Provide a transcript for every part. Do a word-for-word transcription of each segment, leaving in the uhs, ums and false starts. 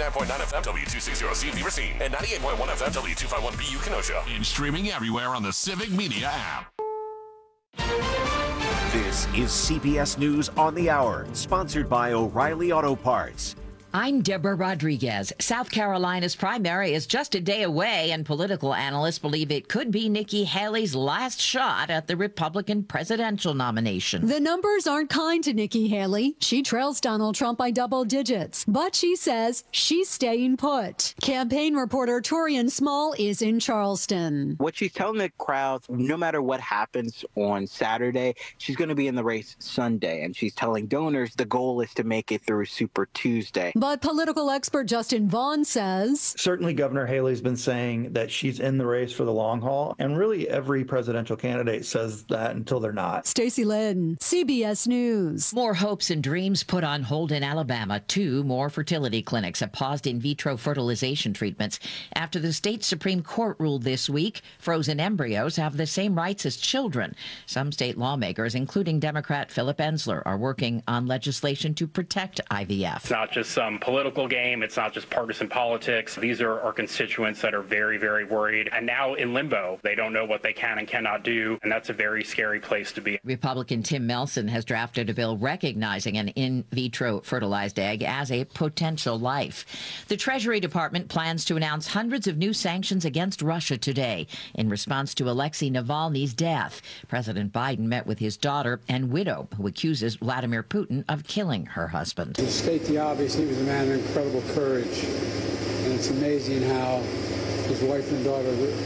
ninety-nine point nine F M, W two sixty C V Racine, and ninety-eight point one F M, W two fifty-one B U Kenosha. And streaming everywhere on the Civic Media app. This is C B S News on the Hour, sponsored by O'Reilly Auto Parts. I'm Deborah Rodriguez. South Carolina's primary is just a day away, and political analysts believe it could be Nikki Haley's last shot at the Republican presidential nomination. The numbers aren't kind to Nikki Haley. She trails Donald Trump by double digits, but she says she's staying put. Campaign reporter Torian Small is in Charleston. What she's telling the crowd, no matter what happens on Saturday, she's going to be in the race Sunday, and she's telling donors the goal is to make it through Super Tuesday. But political expert Justin Vaughn says, certainly Governor Haley's been saying that she's in the race for the long haul, and really every presidential candidate says that until they're not. Stacey Lynn, C B S News. More hopes and dreams put on hold in Alabama. Two more fertility clinics have paused in vitro fertilization treatments after the state Supreme Court ruled this week frozen embryos have the same rights as children. Some state lawmakers, including Democrat Philip Ensler, are working on legislation to protect I V F. It's not just some political game. It's not just partisan politics. These are our constituents that are very, very worried and now in limbo. They don't know what they can and cannot do, and that's a very scary place to be. Republican Tim Melson has drafted a bill recognizing an in vitro fertilized egg as a potential life. The Treasury Department plans to announce hundreds of new sanctions against Russia today in response to Alexei Navalny's death. President Biden met with his daughter and widow, who accuses Vladimir Putin of killing her husband. To state the obvious, he was a man of incredible courage, and it's amazing how his wife and daughter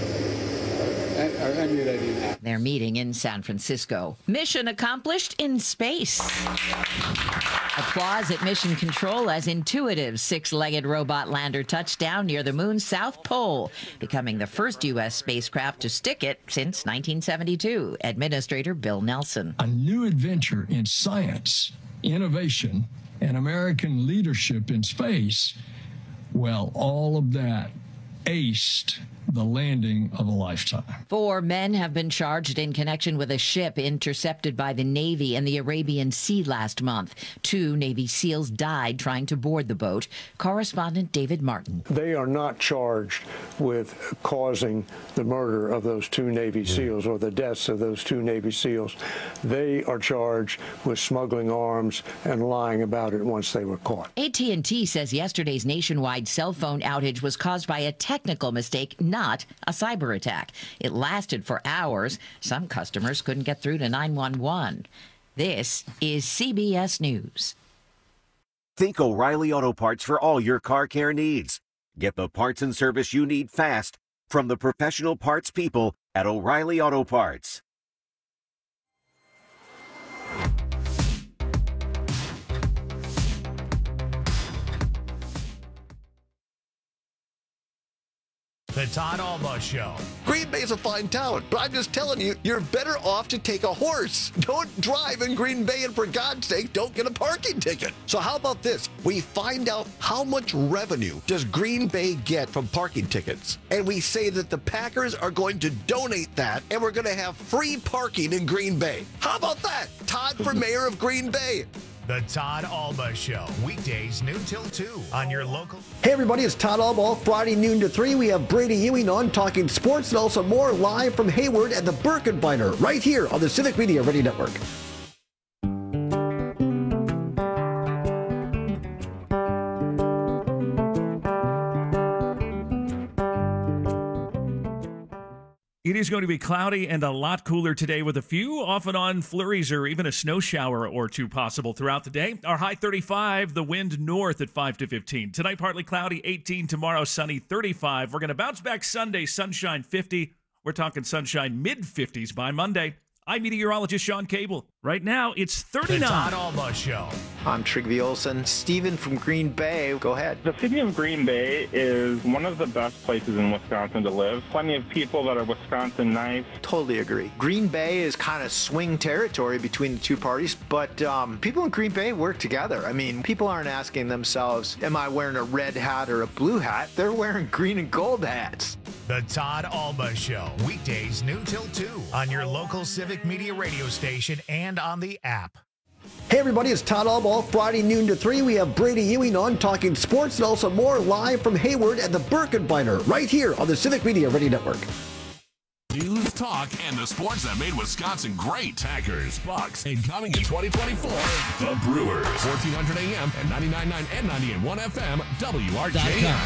are emulating that. They're meeting in San Francisco. Mission accomplished in space. Applause at Mission Control as Intuitive's six-legged robot lander touched down near the moon's south pole, becoming the first U S spacecraft to stick it since nineteen seventy-two. Administrator Bill Nelson. A new adventure in science, innovation, and American leadership in space. Well, all of that aced the landing of a lifetime. Four men have been charged in connection with a ship intercepted by the Navy in the Arabian Sea last month. Two Navy SEALs died trying to board the boat. Correspondent David Martin. They are not charged with causing the murder of those two Navy SEALs or the deaths of those two Navy SEALs. They are charged with smuggling arms and lying about it once they were caught. A T and T says yesterday's nationwide cell phone outage was caused by a technical mistake, not a cyber attack. It lasted for hours. Some customers couldn't get through to nine one one. This is C B S News. Think O'Reilly Auto Parts for all your car care needs. Get the parts and service you need fast from the professional parts people at O'Reilly Auto Parts. The Todd Alba Show. Green Bay's a fine town, but I'm just telling you, you're better off to take a horse. Don't drive in Green Bay, and for God's sake, don't get a parking ticket. So how about this? We find out how much revenue does Green Bay get from parking tickets, and we say that the Packers are going to donate that, and we're going to have free parking in Green Bay. How about that? Todd for mayor of Green Bay. The Todd Alba Show. Weekdays noon till two on your local. Hey everybody, it's Todd Alba. Friday noon to three. We have Brady Ewing on talking sports and also more live from Hayward at the Birkenbeiner right here on the Civic Media Radio Network. It is going to be cloudy and a lot cooler today with a few off and on flurries or even a snow shower or two possible throughout the day. Our high thirty-five, the wind north at five to fifteen. Tonight, partly cloudy, eighteen. Tomorrow, sunny, thirty-five. We're going to bounce back Sunday, sunshine, fifty. We're talking sunshine, mid-fifties by Monday. I'm meteorologist Sean Cable. Right now, it's thirty-nine. The Todd Alba Show. I'm Trygve Olsen. Steven from Green Bay. Go ahead. The city of Green Bay is one of the best places in Wisconsin to live. Plenty of people that are Wisconsin nice. Totally agree. Green Bay is kind of swing territory between the two parties, but um, people in Green Bay work together. I mean, people aren't asking themselves, am I wearing a red hat or a blue hat? They're wearing green and gold hats. The Todd Alba Show. Weekdays noon till two on your local Civic Media radio station and on the app. Hey everybody, it's Todd Albaugh, Friday noon to three. We have Brady Ewing on talking sports and also more live from Hayward at the Birkenbeiner right here on the Civic Media Radio Network. News, talk, and the sports that made Wisconsin great. Packers, Bucks, and coming in twenty twenty-four, the Brewers. fourteen hundred A M and ninety-nine point nine and ninety-eight point one F M, W R J M.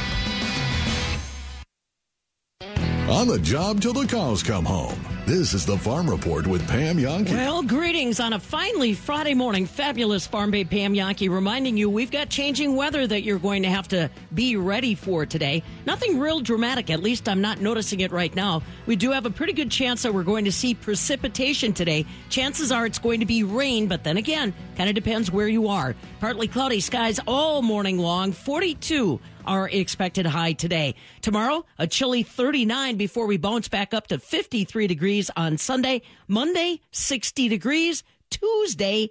On the job till the cows come home. This is the Farm Report with Pam Yonke. Well, greetings on a finally Friday morning. Fabulous Farm Babe Pam Yonke reminding you we've got changing weather that you're going to have to be ready for today. Nothing real dramatic, at least I'm not noticing it right now. We do have a pretty good chance that we're going to see precipitation today. Chances are it's going to be rain, but then again, kind of depends where you are. Partly cloudy skies all morning long, forty-two our expected high today. Tomorrow, a chilly thirty-nine before we bounce back up to fifty-three degrees on Sunday. Monday, sixty degrees. Tuesday,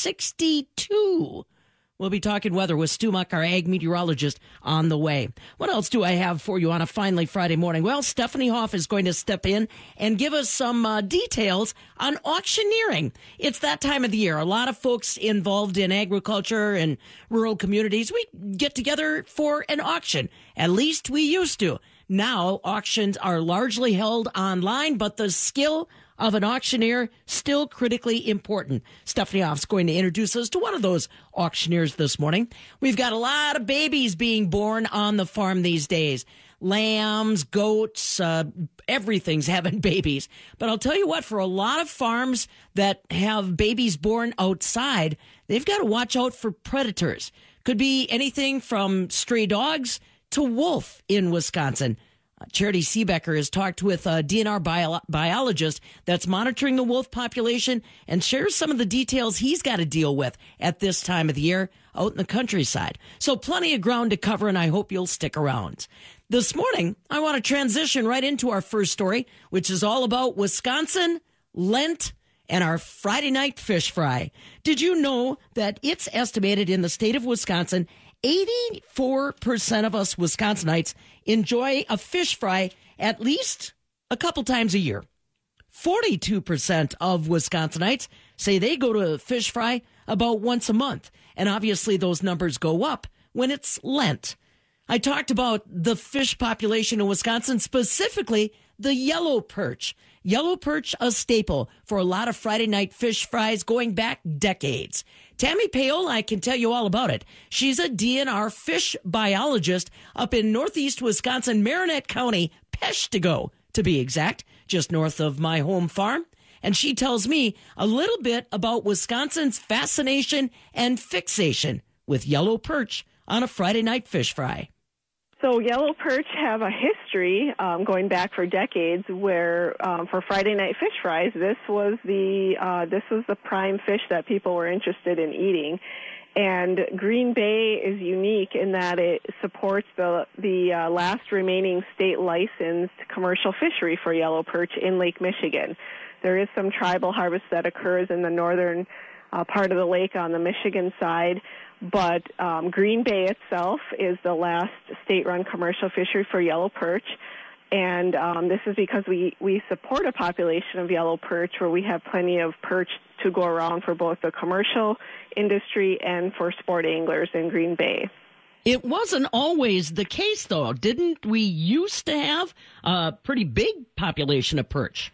sixty-two. We'll be talking weather with Stu Muck, our ag meteorologist, on the way. What else do I have for you on a finally Friday morning? Well, Stephanie Hoff is going to step in and give us some uh, details on auctioneering. It's that time of the year. A lot of folks involved in agriculture and rural communities, we get together for an auction. At least we used to. Now, auctions are largely held online, but the skill of an auctioneer still critically important. Stephanie Hoff's going to introduce us to one of those auctioneers this morning. We've got a lot of babies being born on the farm these days. Lambs, goats, uh, everything's having babies. But I'll tell you what, for a lot of farms that have babies born outside, they've got to watch out for predators. Could be anything from stray dogs to wolf in Wisconsin. Uh, Charity Seebecker has talked with a D N R bio- biologist that's monitoring the wolf population and shares some of the details he's got to deal with at this time of the year out in the countryside. So plenty of ground to cover, and I hope you'll stick around. This morning, I want to transition right into our first story, which is all about Wisconsin, Lent, and our Friday night fish fry. Did you know that it's estimated in the state of Wisconsin, eighty-four percent of us Wisconsinites enjoy a fish fry at least a couple times a year. forty-two percent of Wisconsinites say they go to a fish fry about once a month. And obviously those numbers go up when it's Lent. I talked about the fish population in Wisconsin, specifically the yellow perch. Yellow perch, a staple for a lot of Friday night fish fries going back decades. Tammy Paola can tell you all about it. She's a D N R fish biologist up in northeast Wisconsin, Marinette County, Peshtigo, to be exact, just north of my home farm. And she tells me a little bit about Wisconsin's fascination and fixation with yellow perch on a Friday night fish fry. So yellow perch have a history um, going back for decades where um, for Friday night fish fries, this was the uh, this was the prime fish that people were interested in eating. And Green Bay is unique in that it supports the the uh, last remaining state licensed commercial fishery for yellow perch in Lake Michigan. There is some tribal harvest that occurs in the northern uh, part of the lake on the Michigan side. But um, Green Bay itself is the last state-run commercial fishery for yellow perch, and um, this is because we, we support a population of yellow perch where we have plenty of perch to go around for both the commercial industry and for sport anglers in Green Bay. It wasn't always the case, though. Didn't we used to have a pretty big population of perch?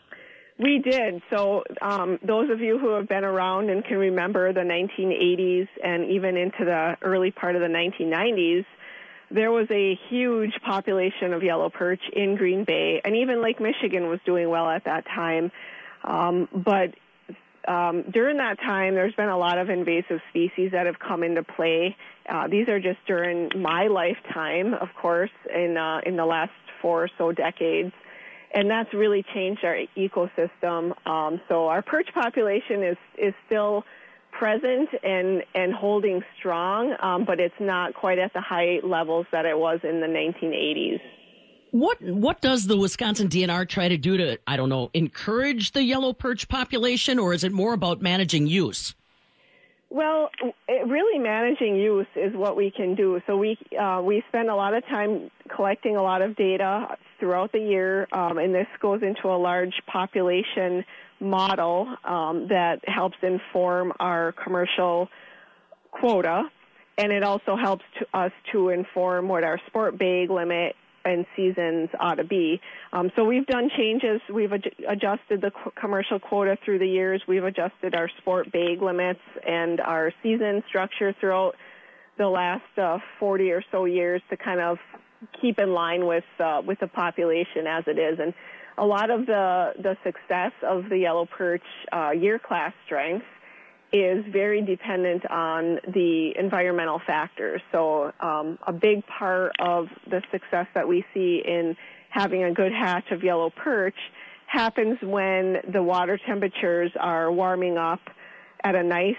We did. So um, those of you who have been around and can remember the nineteen eighties and even into the early part of the nineteen nineties, there was a huge population of yellow perch in Green Bay, and even Lake Michigan was doing well at that time. Um, but um, during that time, there's been a lot of invasive species that have come into play. Uh, these are just during my lifetime, of course, in uh, in the last four or so decades. And that's really changed our ecosystem. Um, so our perch population is, is still present and, and holding strong, um, but it's not quite at the high levels that it was in the nineteen eighties. What what does the Wisconsin D N R try to do to, I don't know, encourage the yellow perch population, or is it more about managing use? Well, it, really managing use is what we can do. So we uh, we spend a lot of time collecting a lot of data throughout the year, um, and this goes into a large population model um, that helps inform our commercial quota, and it also helps to us to inform what our sport bag limit and seasons ought to be. Um, so we've done changes. We've ad- adjusted the co- commercial quota through the years. We've adjusted our sport bag limits and our season structure throughout the last uh, forty or so years to kind of keep in line with uh, with the population as it is. And a lot of the, the success of the yellow perch uh, year class strength is very dependent on the environmental factors. So um, a big part of the success that we see in having a good hatch of yellow perch happens when the water temperatures are warming up at a nice,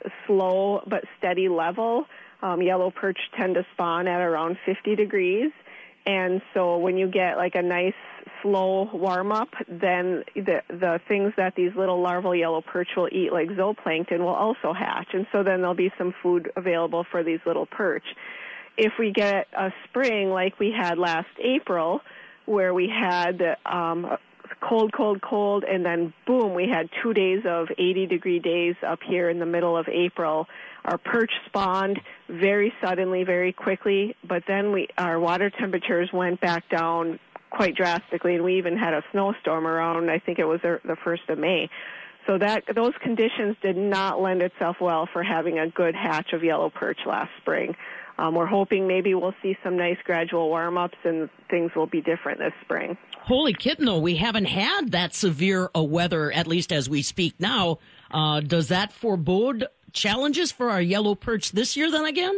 slow, but steady level. Um, yellow perch tend to spawn at around fifty degrees. And so when you get like a nice slow warm up, then the the things that these little larval yellow perch will eat, like zooplankton, will also hatch. And so then there'll be some food available for these little perch. If we get a spring like we had last April, where we had um, cold, cold, cold, and then boom, we had two days of eighty degree days up here in the middle of April. Our perch spawned very suddenly, very quickly, but then we our water temperatures went back down quite drastically, and we even had a snowstorm around, I think it was the first of May. So that those conditions did not lend itself well for having a good hatch of yellow perch last spring. Um, we're hoping maybe we'll see some nice gradual warm-ups and things will be different this spring. Holy kitten, though, we haven't had that severe a weather, at least as we speak now. Uh, does that forebode challenges for our yellow perch this year then again?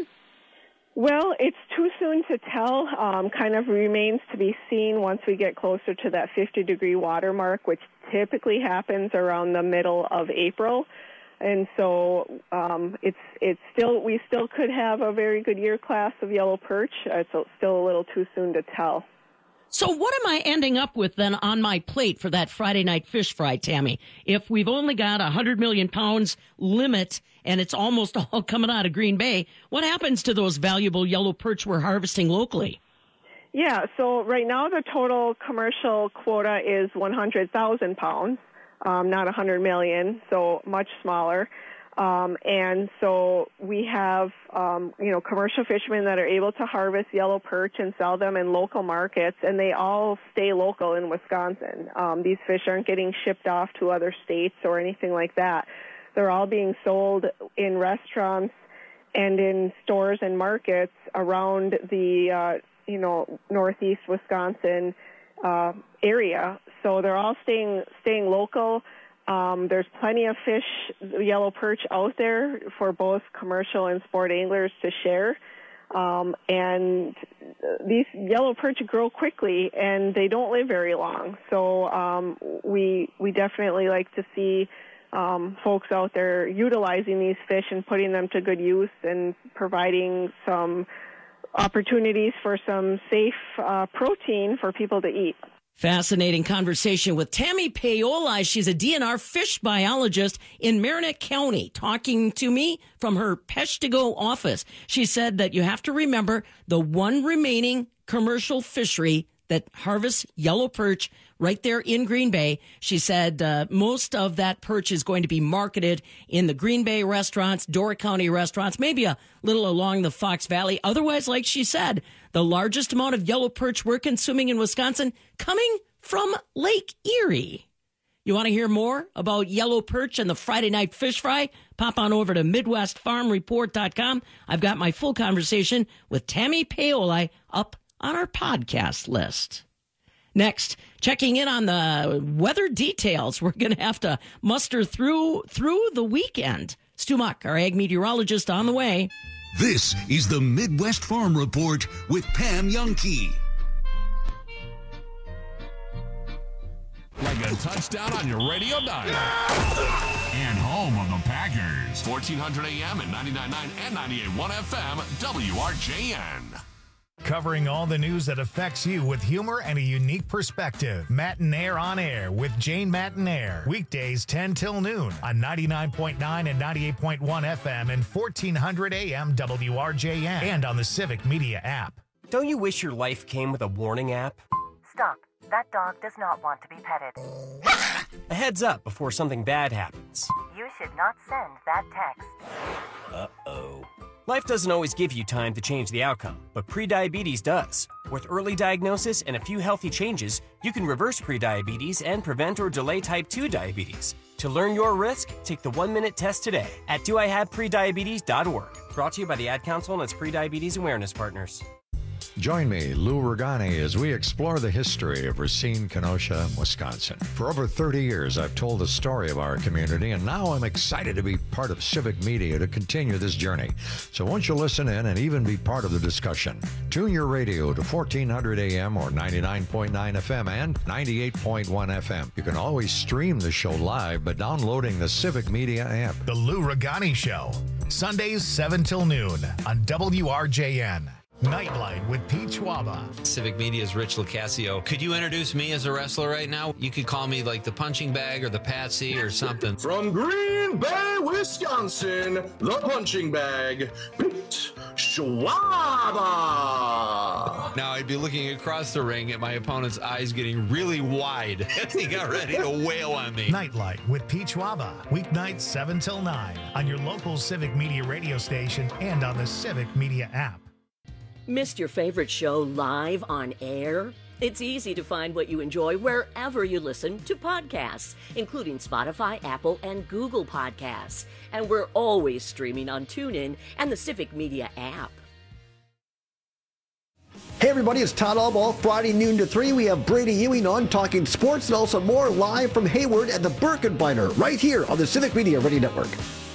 Well, it's too soon to tell. Um, kind of remains to be seen once we get closer to that fifty degree water mark, which typically happens around the middle of April. And so um, it's it's still we still could have a very good year class of yellow perch. It's still a little too soon to tell. So what am I ending up with then on my plate for that Friday night fish fry, Tammy? If we've only got a one hundred million pounds limit and it's almost all coming out of Green Bay, what happens to those valuable yellow perch we're harvesting locally? Yeah, so right now the total commercial quota is one hundred thousand pounds, um, not one hundred million, so much smaller. Um, and so we have, um, you know, commercial fishermen that are able to harvest yellow perch and sell them in local markets, and they all stay local in Wisconsin. Um, these fish aren't getting shipped off to other states or anything like that. They're all being sold in restaurants and in stores and markets around the, uh, you know, northeast Wisconsin uh, area. So they're all staying staying local. Um, there's plenty of fish, yellow perch out there for both commercial and sport anglers to share. Um, and these yellow perch grow quickly and they don't live very long. So um, we we definitely like to see um, folks out there utilizing these fish and putting them to good use and providing some opportunities for some safe uh, protein for people to eat. Fascinating conversation with Tammy Paoli. She's a D N R fish biologist in Marinette County, talking to me from her Peshtigo office. She said that you have to remember the one remaining commercial fishery that harvests yellow perch right there in Green Bay. She said uh, most of that perch is going to be marketed in the Green Bay restaurants, Dora County restaurants, maybe a little along the Fox Valley. Otherwise, like she said, the largest amount of yellow perch we're consuming in Wisconsin coming from Lake Erie. You want to hear more about yellow perch and the Friday night fish fry? Pop on over to Midwest Farm Report dot com. I've got my full conversation with Tammy Paoli up on our podcast list. Next, checking in on the weather details. We're going to have to muster through through the weekend. Stu Muck, our ag meteorologist, on the way. This is the Midwest Farm Report with Pam Jahnke. Like a touchdown on your radio dial. And home of the Packers. fourteen hundred A M and ninety-nine point nine and ninety-eight point one F M, W R J N. Covering all the news that affects you with humor and a unique perspective. Matinaire on Air with Jane Matinaire. Weekdays ten till noon on ninety-nine point nine and ninety-eight point one F M and fourteen hundred A M W R J N and on the Civic Media app. Don't you wish your life came with a warning app? Stop. That dog does not want to be petted. A heads up before something bad happens. You should not send that text. Uh-oh. Life doesn't always give you time to change the outcome, but prediabetes does. With early diagnosis and a few healthy changes, you can reverse prediabetes and prevent or delay type two diabetes. To learn your risk, take the one-minute test today at do I have prediabetes dot org. Brought to you by the Ad Council and its Prediabetes Awareness Partners. Join me, Lou Ragani, as we explore the history of Racine, Kenosha, Wisconsin. For over thirty years, I've told the story of our community, and now I'm excited to be part of Civic Media to continue this journey. So won't you listen in and even be part of the discussion? Tune your radio to fourteen hundred A M or ninety-nine point nine F M and ninety-eight point one F M. You can always stream the show live by downloading the Civic Media app. The Lou Ragani Show, Sundays seven till noon on W R J N. Nightlight with Pete Schwaba. Civic Media's Rich Locascio. Could you introduce me as a wrestler right now? You could call me like the punching bag or the Patsy or something. From Green Bay, Wisconsin, the punching bag, Pete Schwaba. Now I'd be looking across the ring at my opponent's eyes getting really wide as he got ready to wail on me. Nightlight with Pete Schwaba. Weeknights seven till nine on your local Civic Media radio station and on the Civic Media app. Missed your favorite show live on air? It's easy to find what you enjoy wherever you listen to podcasts, including Spotify, Apple, and Google Podcasts. And we're always streaming on TuneIn and the Civic Media app. Hey everybody, it's Todd Allball. Friday noon to three, we have Brady Ewing on talking sports and also more live from Hayward at the Birkenbeiner right here on the Civic Media Radio Network.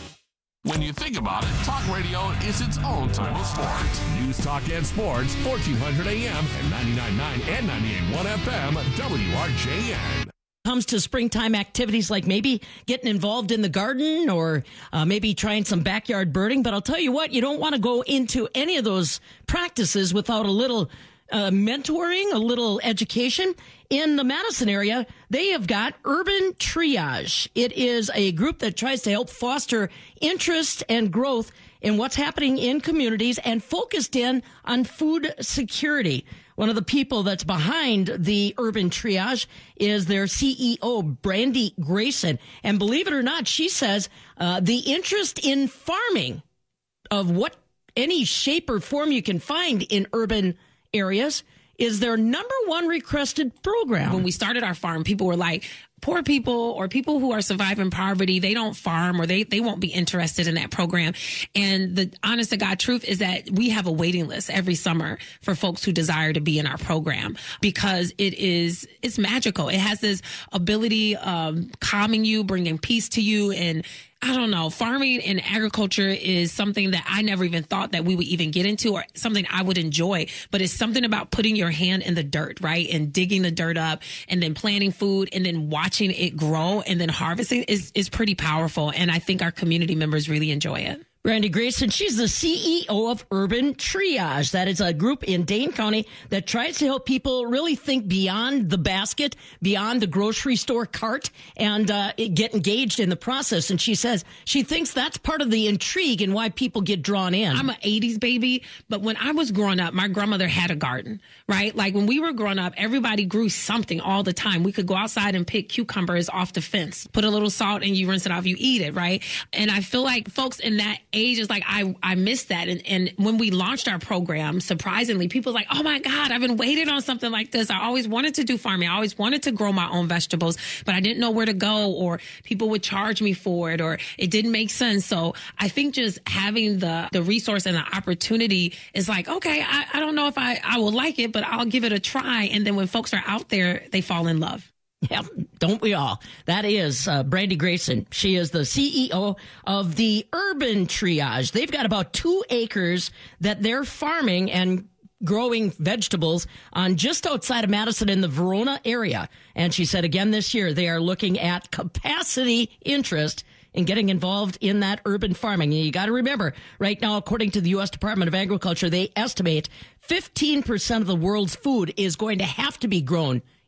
When you think about it, talk radio is its own type of sports. News, talk, and sports, fourteen hundred A M and ninety-nine point nine and ninety-eight point one F M, W R J N. Comes to springtime activities like maybe getting involved in the garden or uh, maybe trying some backyard birding. But I'll tell you what, you don't want to go into any of those practices without a little uh, mentoring, a little education. In the Madison area, they have got Urban Triage. It is a group that tries to help foster interest and growth in what's happening in communities and focused in on food security. One of the people that's behind the Urban Triage is their C E O, Brandy Grayson. And believe it or not, she says uh, the interest in farming of what any shape or form you can find in urban areas is their number one requested program. When we started our farm, people were like, poor people or people who are surviving poverty, they don't farm or they, they won't be interested in that program. And the honest to God truth is that we have a waiting list every summer for folks who desire to be in our program because it is, it's magical. It has this ability of calming you, bringing peace to you. And I don't know, farming and agriculture is something that I never even thought that we would even get into or something I would enjoy. But it's something about putting your hand in the dirt, right? And digging the dirt up and then planting food and then watching it grow and then harvesting is, is pretty powerful. And I think our community members really enjoy it. Brandy Grayson, she's the C E O of Urban Triage. That is a group in Dane County that tries to help people really think beyond the basket, beyond the grocery store cart, and uh, get engaged in the process. And she says she thinks that's part of the intrigue and why people get drawn in. I'm an eighties baby, but when I was growing up, my grandmother had a garden, right? Like when we were growing up, everybody grew something all the time. We could go outside and pick cucumbers off the fence, put a little salt and you rinse it off, you eat it, right? And I feel like folks in that age is like, I, I missed that. And, and when we launched our program, surprisingly, people were like, oh my God, I've been waiting on something like this. I always wanted to do farming. I always wanted to grow my own vegetables, but I didn't know where to go or people would charge me for it or it didn't make sense. So I think just having the, the resource and the opportunity is like, okay, I, I don't know if I, I will like it, but I'll give it a try. And then when folks are out there, they fall in love. Yeah, don't we all? That is uh, Brandy Grayson. She is the C E O of the Urban Triage. They've got about two acres that they're farming and growing vegetables on just outside of Madison in the Verona area. And she said again this year, they are looking at capacity interest in getting involved in that urban farming. And you got to remember, right now, according to the U S Department of Agriculture, they estimate fifteen percent of the world's food is going to have to be grown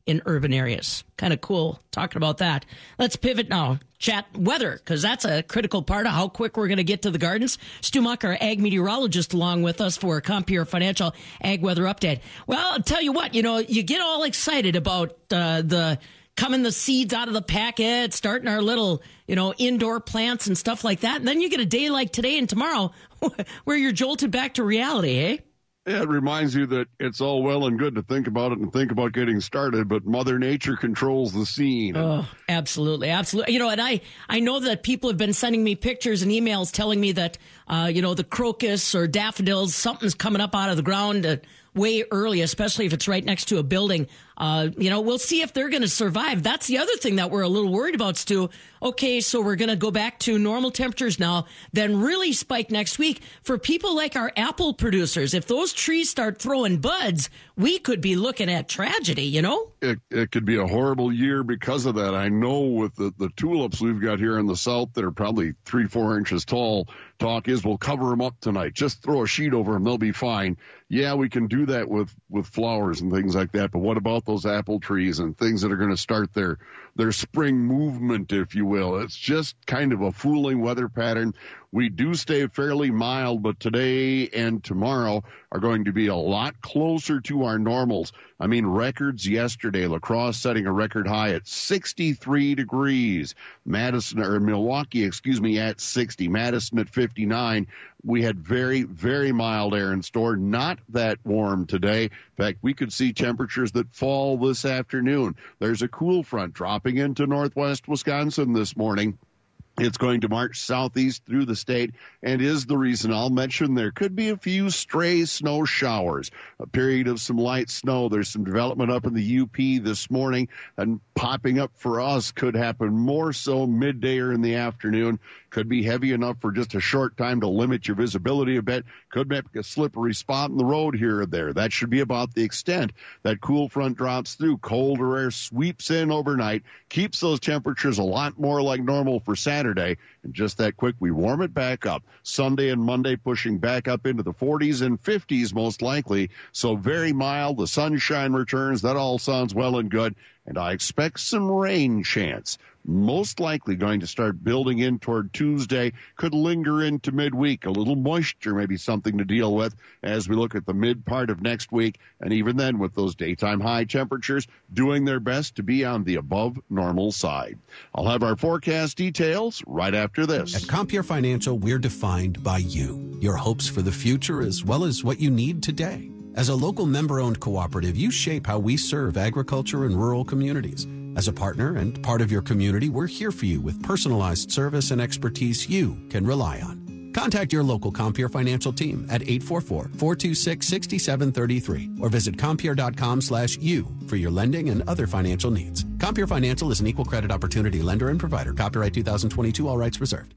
in urban areas. Kind of cool talking about that. Let's pivot now. Chat weather, because that's a critical part of how quick we're going to get to the gardens. Stu Muck, our ag meteorologist, along with us for a Compeer Financial Ag Weather Update. Well, I'll tell you what, you know, you get all excited about uh, the coming the seeds out of the packet, starting our little, you know, indoor plants and stuff like that. And then you get a day like today and tomorrow where you're jolted back to reality, eh? Yeah, it reminds you that it's all well and good to think about it and think about getting started, but Mother Nature controls the scene. Oh, absolutely. Absolutely. You know, and I, I know that people have been sending me pictures and emails telling me that, uh, you know, the crocus or daffodils, something's coming up out of the ground uh, way early, especially if it's right next to a building. Uh, you know, we'll see if they're going to survive. That's the other thing that we're a little worried about, Stu. Okay, so we're going to go back to normal temperatures now, then really spike next week. For people like our apple producers, if those trees start throwing buds, we could be looking at tragedy, you know? It, it could be a horrible year because of that. I know with the, the tulips we've got here in the south that are probably three, four inches tall, talk is we'll cover them up tonight. Just throw a sheet over them. They'll be fine. Yeah, we can do that with, with flowers and things like that. But what about those apple trees and things that are going to start their, their spring movement, if you will? It's just kind of a fooling weather pattern. We do stay fairly mild, but today and tomorrow are going to be a lot closer to our normals. I mean, records yesterday, La Crosse setting a record high at sixty-three degrees. Madison, or Milwaukee, excuse me, at sixty. Madison at fifty-nine. We had very, very mild air in store, not that warm today. In fact, we could see temperatures that fall this afternoon. There's a cool front dropping into northwest Wisconsin this morning. It's going to march southeast through the state and is the reason I'll mention there could be a few stray snow showers, a period of some light snow. There's some development up in the U P this morning, and popping up for us could happen more so midday or in the afternoon. Could be heavy enough for just a short time to limit your visibility a bit. Could make a slippery spot in the road here or there. That should be about the extent. That cool front drops through. Colder air sweeps in overnight, keeps those temperatures a lot more like normal for Saturday. And just that quick, we warm it back up. Sunday and Monday pushing back up into the forties and fifties most likely. So very mild. The sunshine returns. That all sounds well and good. And I expect some rain chance. Most likely going to start building in toward Tuesday, could linger into midweek. A little moisture may be something to deal with as we look at the mid part of next week. And even then, with those daytime high temperatures, doing their best to be on the above normal side. I'll have our forecast details right after this. At Compeer Financial, we're defined by you, your hopes for the future, as well as what you need today. As a local member-owned cooperative, you shape how we serve agriculture and rural communities. As a partner and part of your community, we're here for you with personalized service and expertise you can rely on. Contact your local Compeer Financial team at eight four four, four two six, six seven three three or visit Compeer.com slash you for your lending and other financial needs. Compeer Financial is an equal credit opportunity lender and provider. Copyright two thousand twenty-two, all rights reserved.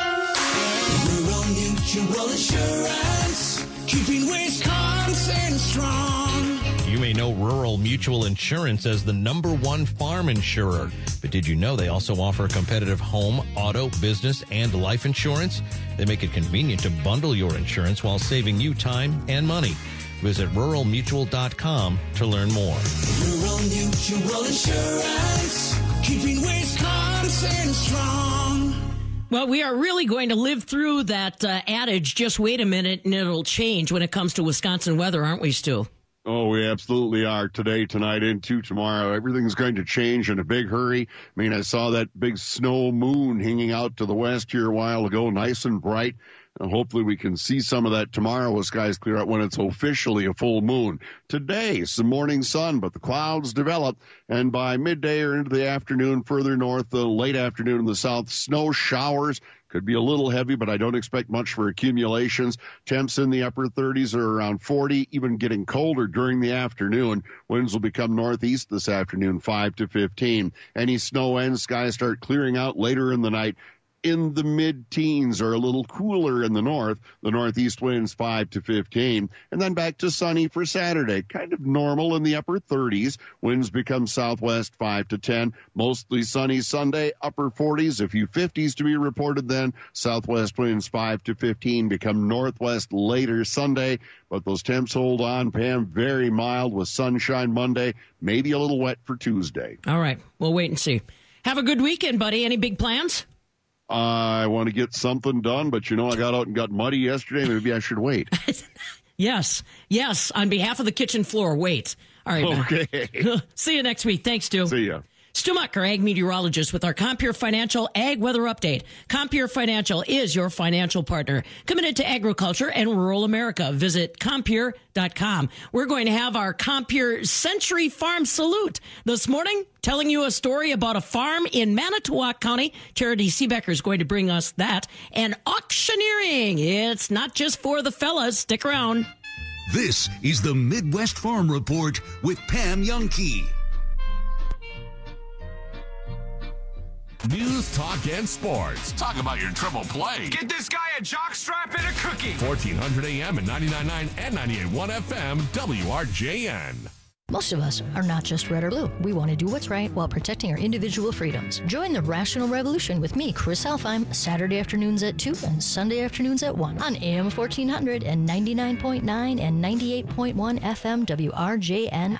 Rural Mutual Insurance, keeping Wisconsin strong. You may know Rural Mutual Insurance as the number one farm insurer. But did you know they also offer competitive home, auto, business, and life insurance? They make it convenient to bundle your insurance while saving you time and money. Visit rural mutual dot com to learn more. Rural Mutual Insurance, keeping Wisconsin strong. Well, we are really going to live through that uh, adage, just wait a minute and it'll change when it comes to Wisconsin weather, aren't we, Stu? Oh, we absolutely are. Today, tonight, into tomorrow. Everything's going to change in a big hurry. I mean, I saw that big snow moon hanging out to the west here a while ago, nice and bright. And hopefully we can see some of that tomorrow as skies clear out when it's officially a full moon. Today, some morning sun, but the clouds develop. And by midday or into the afternoon, further north, the late afternoon in the south, snow showers. Could be a little heavy, but I don't expect much for accumulations. Temps in the upper thirties are around forty, even getting colder during the afternoon. Winds will become northeast this afternoon, five to fifteen. Any snow ends, skies start clearing out later in the night. in the mid-teens or a little cooler in the north. The northeast winds five to fifteen. And then back to sunny for Saturday. Kind of normal in the upper thirties. Winds become southwest five to ten. Mostly sunny Sunday, upper forties. A few fifties to be reported then. Southwest winds five to fifteen become northwest later Sunday. But those temps hold on, Pam. Very mild with sunshine Monday. Maybe a little wet for Tuesday. All right. We'll wait and see. Have a good weekend, buddy. Any big plans? I want to get something done, but you know, I got out and got muddy yesterday. Maybe I should wait. Yes. Yes. On behalf of the kitchen floor, wait. All right. Okay. See you next week. Thanks, Stu. See ya. Stu Muck, our ag meteorologist with our Compeer Financial Ag Weather Update. Compeer Financial is your financial partner committed to agriculture and rural America. Visit Compeer dot com. We're going to have our Compeer Century Farm Salute this morning, telling you a story about a farm in Manitowoc County. Charity Seebecker is going to bring us that. And auctioneering. It's not just for the fellas. Stick around. This is the Midwest Farm Report with Pam Youngkey. News, talk, and sports. Talk about your triple play. Get this guy a jockstrap and a cookie. fourteen hundred A M and ninety-nine point nine and ninety-eight point one F M, W R J N. Most of us are not just red or blue. We want to do what's right while protecting our individual freedoms. Join the Rational Revolution with me, Chris Alfheim, Saturday afternoons at two and Sunday afternoons at one on A M fourteen hundred and ninety-nine point nine and ninety-eight point one F M W R J N.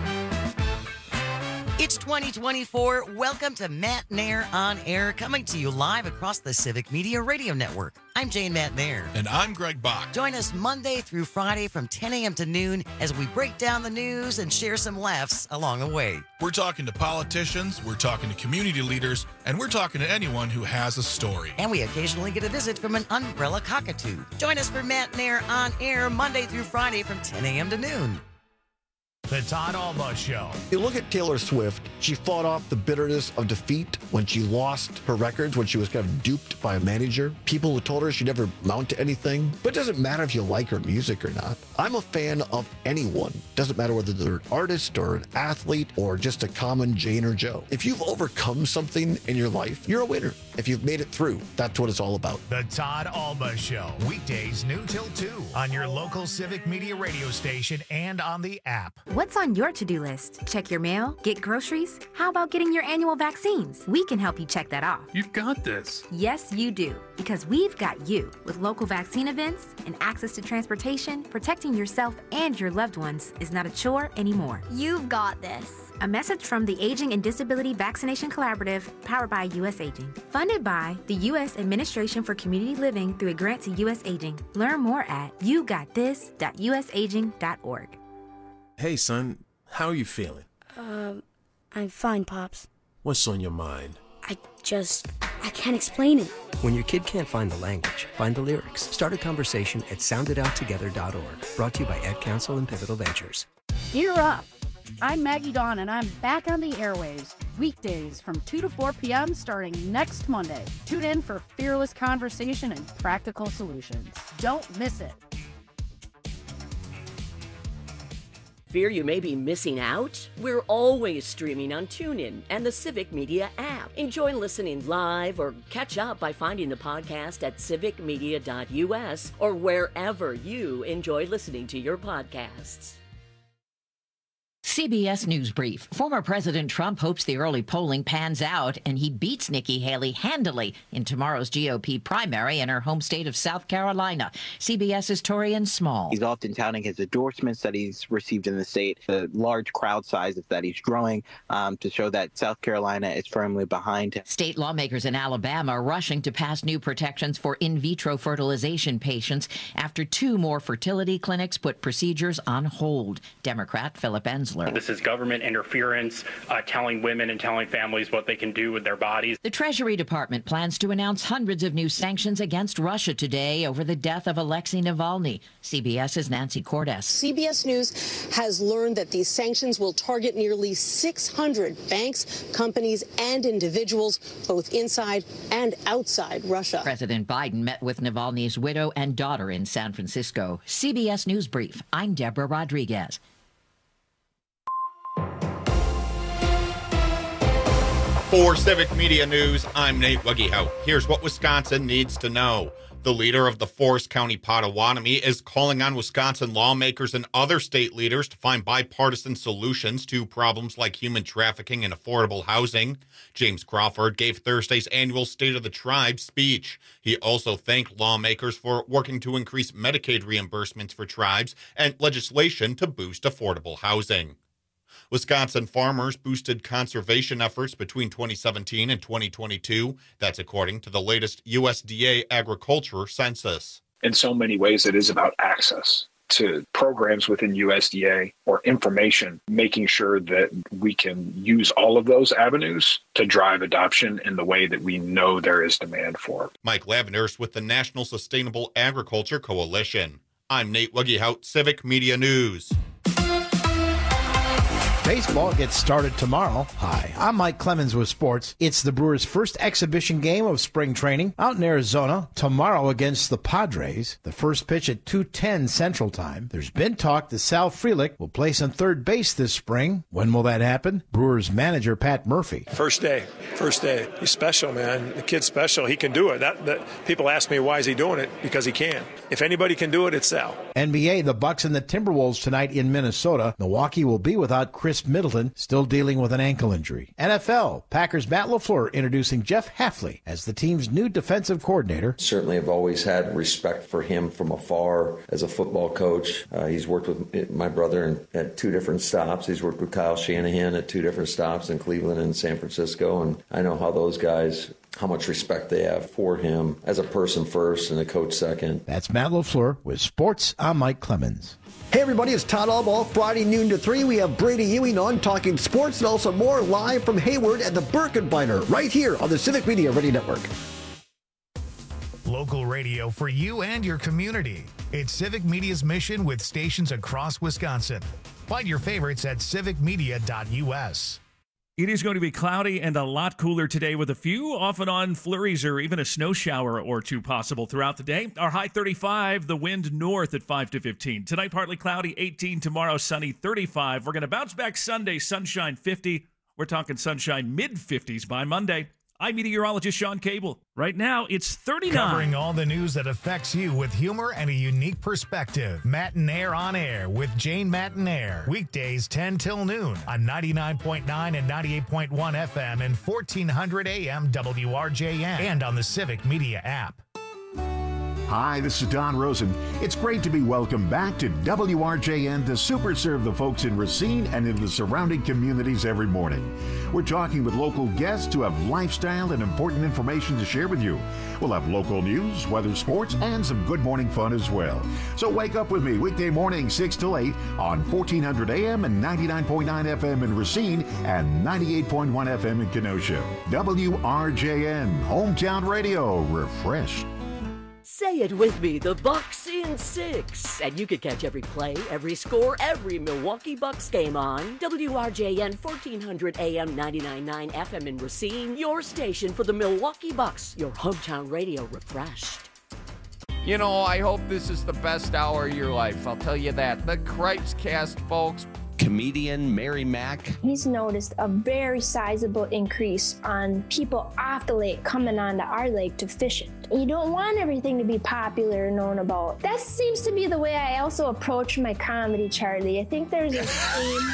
It's twenty twenty-four. Welcome to Matt Nair on Air, coming to you live across the Civic Media Radio Network. I'm Jane Matt Nair. And I'm Greg Bach. Join us Monday through Friday from ten a.m. to noon as we break down the news and share some laughs along the way. We're talking to politicians, we're talking to community leaders, and we're talking to anyone who has a story. And we occasionally get a visit from an umbrella cockatoo. Join us for Matt Nair on Air Monday through Friday from ten a.m. to noon. The Todd Alba Show. You look at Taylor Swift, she fought off the bitterness of defeat when she lost her records, when she was kind of duped by a manager. People who told her she'd never amount to anything. But it doesn't matter if you like her music or not. I'm a fan of anyone. Doesn't matter whether they're an artist or an athlete or just a common Jane or Joe. If you've overcome something in your life, you're a winner. If you've made it through, that's what it's all about. The Todd Alba Show. Weekdays noon till two on your local Civic Media radio station and on the app. What's on your to-do list? Check your mail? Get groceries? How about getting your annual vaccines? We can help you check that off. You've got this. Yes, you do. Because we've got you. With local vaccine events and access to transportation, protecting yourself and your loved ones is not a chore anymore. You've got this. A message from the Aging and Disability Vaccination Collaborative, powered by U S Aging. Funded by the U S Administration for Community Living through a grant to U S Aging. Learn more at you got this dot U S aging dot org. Hey, son, how are you feeling? Um, I'm fine, Pops. What's on your mind? I just, I can't explain it. When your kid can't find the language, find the lyrics. Start a conversation at sound it out together dot org. Brought to you by Ed Council and Pivotal Ventures. Gear up. I'm Maggie Dawn, and I'm back on the airwaves. Weekdays from two to four p.m. starting next Monday. Tune in for fearless conversation and practical solutions. Don't miss it. Fear you may be missing out? We're always streaming on TuneIn and the Civic Media app. Enjoy listening live or catch up by finding the podcast at civic media dot U S or wherever you enjoy listening to your podcasts. C B S News Brief. Former President Trump hopes the early polling pans out and he beats Nikki Haley handily in tomorrow's G O P primary in her home state of South Carolina. CBS's Torian Small. He's often touting his endorsements that he's received in the state, the large crowd sizes that he's drawing um, to show that South Carolina is firmly behind him. State lawmakers in Alabama are rushing to pass new protections for in vitro fertilization patients after two more fertility clinics put procedures on hold. Democrat Philip Ensler. This is government interference, uh, telling women and telling families what they can do with their bodies. The Treasury Department plans to announce hundreds of new sanctions against Russia today over the death of Alexei Navalny. CBS's Nancy Cordes. C B S News has learned that these sanctions will target nearly six hundred banks, companies, and individuals, both inside and outside Russia. President Biden met with Navalny's widow and daughter in San Francisco. C B S News Brief. I'm Deborah Rodriguez. For Civic Media News, I'm Nate Wuggyhout. Here's what Wisconsin needs to know. The leader of the Forest County Potawatomi is calling on Wisconsin lawmakers and other state leaders to find bipartisan solutions to problems like human trafficking and affordable housing. James Crawford gave Thursday's annual State of the Tribe speech. He also thanked lawmakers for working to increase Medicaid reimbursements for tribes and legislation to boost affordable housing. Wisconsin farmers boosted conservation efforts between twenty seventeen and twenty twenty-two. That's according to the latest U S D A agriculture census. In so many ways, it is about access to programs within U S D A or information, making sure that we can use all of those avenues to drive adoption in the way that we know there is demand for. Mike Lavenders with the National Sustainable Agriculture Coalition. I'm Nate Wuggyhout, Civic Media News. Baseball gets started tomorrow. Hi, I'm Mike Clemens with sports. It's the Brewers' first exhibition game of spring training out in Arizona tomorrow against the Padres. The first pitch at two ten Central Time. There's been talk that Sal Frelick will place on third base this spring. When will that happen? Brewers manager Pat Murphy. First day. First day. He's special, man. The kid's special. He can do it. That, that people ask me why is he doing it? Because he can. If anybody can do it, it's Sal. N B A, the Bucks and the Timberwolves tonight in Minnesota. Milwaukee will be without Chris Middleton, still dealing with an ankle injury. N F L, Packers Matt LaFleur introducing Jeff Hafley as the team's new defensive coordinator. Certainly have always had respect for him from afar as a football coach. Uh, he's worked with my brother in, at two different stops. He's worked with Kyle Shanahan at two different stops in Cleveland and San Francisco, and I know how those guys, how much respect they have for him as a person first and a coach second. That's Matt LaFleur with Sports. I'm Mike Clemens. Hey everybody, it's Todd Allball. Friday noon to three, we have Brady Ewing on talking sports and also more live from Hayward at the Birkenbeiner right here on the Civic Media Radio Network. Local radio for you and your community. It's Civic Media's mission with stations across Wisconsin. Find your favorites at civic media dot u s. It is going to be cloudy and a lot cooler today with a few off and on flurries or even a snow shower or two possible throughout the day. Our high thirty-five, the wind north at five to fifteen. Tonight, partly cloudy, eighteen. Tomorrow, sunny, thirty-five. We're going to bounce back Sunday, sunshine, fifty. We're talking sunshine, mid-fifties by Monday. I'm meteorologist Sean Cable. Right now, it's thirty-nine. Covering all the news that affects you with humor and a unique perspective. Matt and Air on Air with Jane Matt and Air. Weekdays ten till noon on ninety-nine point nine and ninety-eight point one F M and fourteen hundred A M W R J N and on the Civic Media app. Hi, this is Don Rosen. It's great to be welcomed back to W R J N to super serve the folks in Racine and in the surrounding communities every morning. We're talking with local guests who have lifestyle and important information to share with you. We'll have local news, weather, sports, and some good morning fun as well. So wake up with me weekday morning six till eight on fourteen hundred A M and ninety-nine point nine F M in Racine and ninety-eight point one F M in Kenosha. W R J N, Hometown Radio, refreshed. Say it with me, the Bucks in six. And you can catch every play, every score, every Milwaukee Bucks game on W R J N fourteen hundred A M ninety-nine point nine F M in Racine, your station for the Milwaukee Bucks, your hometown radio refreshed. You know, I hope this is the best hour of your life. I'll tell you that. The Cripes Cast, folks. Comedian Mary Mack. He's noticed a very sizable increase on people off the lake coming onto our lake to fish it. You don't want everything to be popular and known about. That seems to be the way I also approach my comedy, Charlie. I think there's a theme.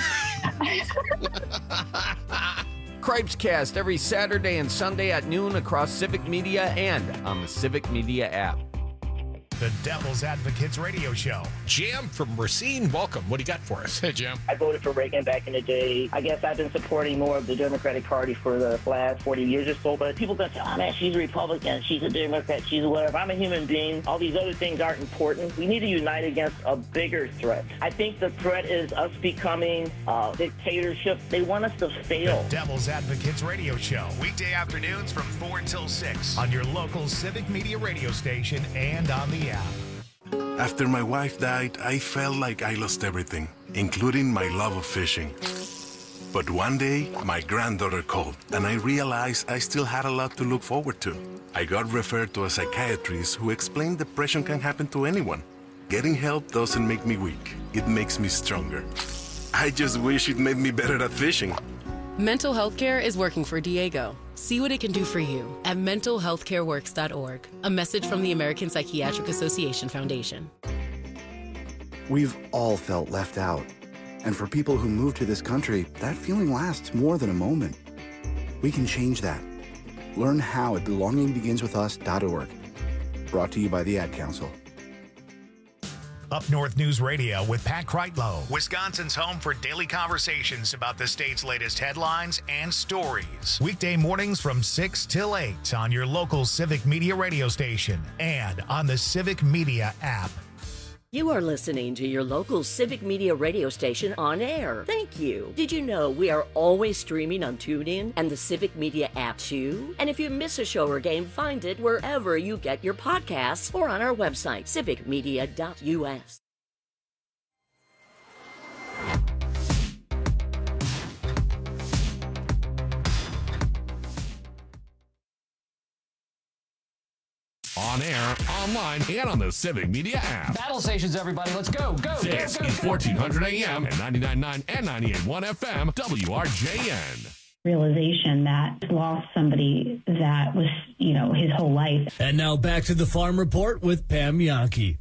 Cripes Cast every Saturday and Sunday at noon across Civic Media and on the Civic Media app. The Devil's Advocates Radio Show. Jim from Racine, welcome. What do you got for us? Hey, Jim. I voted for Reagan back in the day. I guess I've been supporting more of the Democratic Party for the last forty years or so, but people don't say, oh, man, she's a Republican, she's a Democrat, she's a whatever. I'm a human being. All these other things aren't important. We need to unite against a bigger threat. I think the threat is us becoming a dictatorship. They want us to fail. The Devil's Advocates Radio Show. Weekday afternoons from four until six on your local Civic Media radio station and on the app. After my wife died, I felt like I lost everything, including my love of fishing. But one day, my granddaughter called, and I realized I still had a lot to look forward to. I got referred to a psychiatrist who explained depression can happen to anyone. Getting help doesn't make me weak. It makes me stronger. I just wish it made me better at fishing. Mental health care is working for Diego. See what it can do for you at mental health care works dot org. A message from the American Psychiatric Association Foundation. We've all felt left out. And for people who move to this country, that feeling lasts more than a moment. We can change that. Learn how at belonging begins with us dot org. Brought to you by the Ad Council. Up North News Radio with Pat Kreitlow, Wisconsin's home for daily conversations about the state's latest headlines and stories. Weekday mornings from six till eight on your local Civic Media radio station and on the Civic Media app. You are listening to your local Civic Media radio station on air. Thank you. Did you know we are always streaming on TuneIn and the Civic Media app too? And if you miss a show or game, find it wherever you get your podcasts or on our website, civic media dot u s. On air, online, and on the Civic Media app. Battle stations, everybody. Let's go, go, This go, go, is go. fourteen hundred A M and ninety-nine point nine and ninety-eight point one F M, W R J N. Realization that lost somebody that was, you know, his whole life. And now back to the Farm Report with Pam Yankee.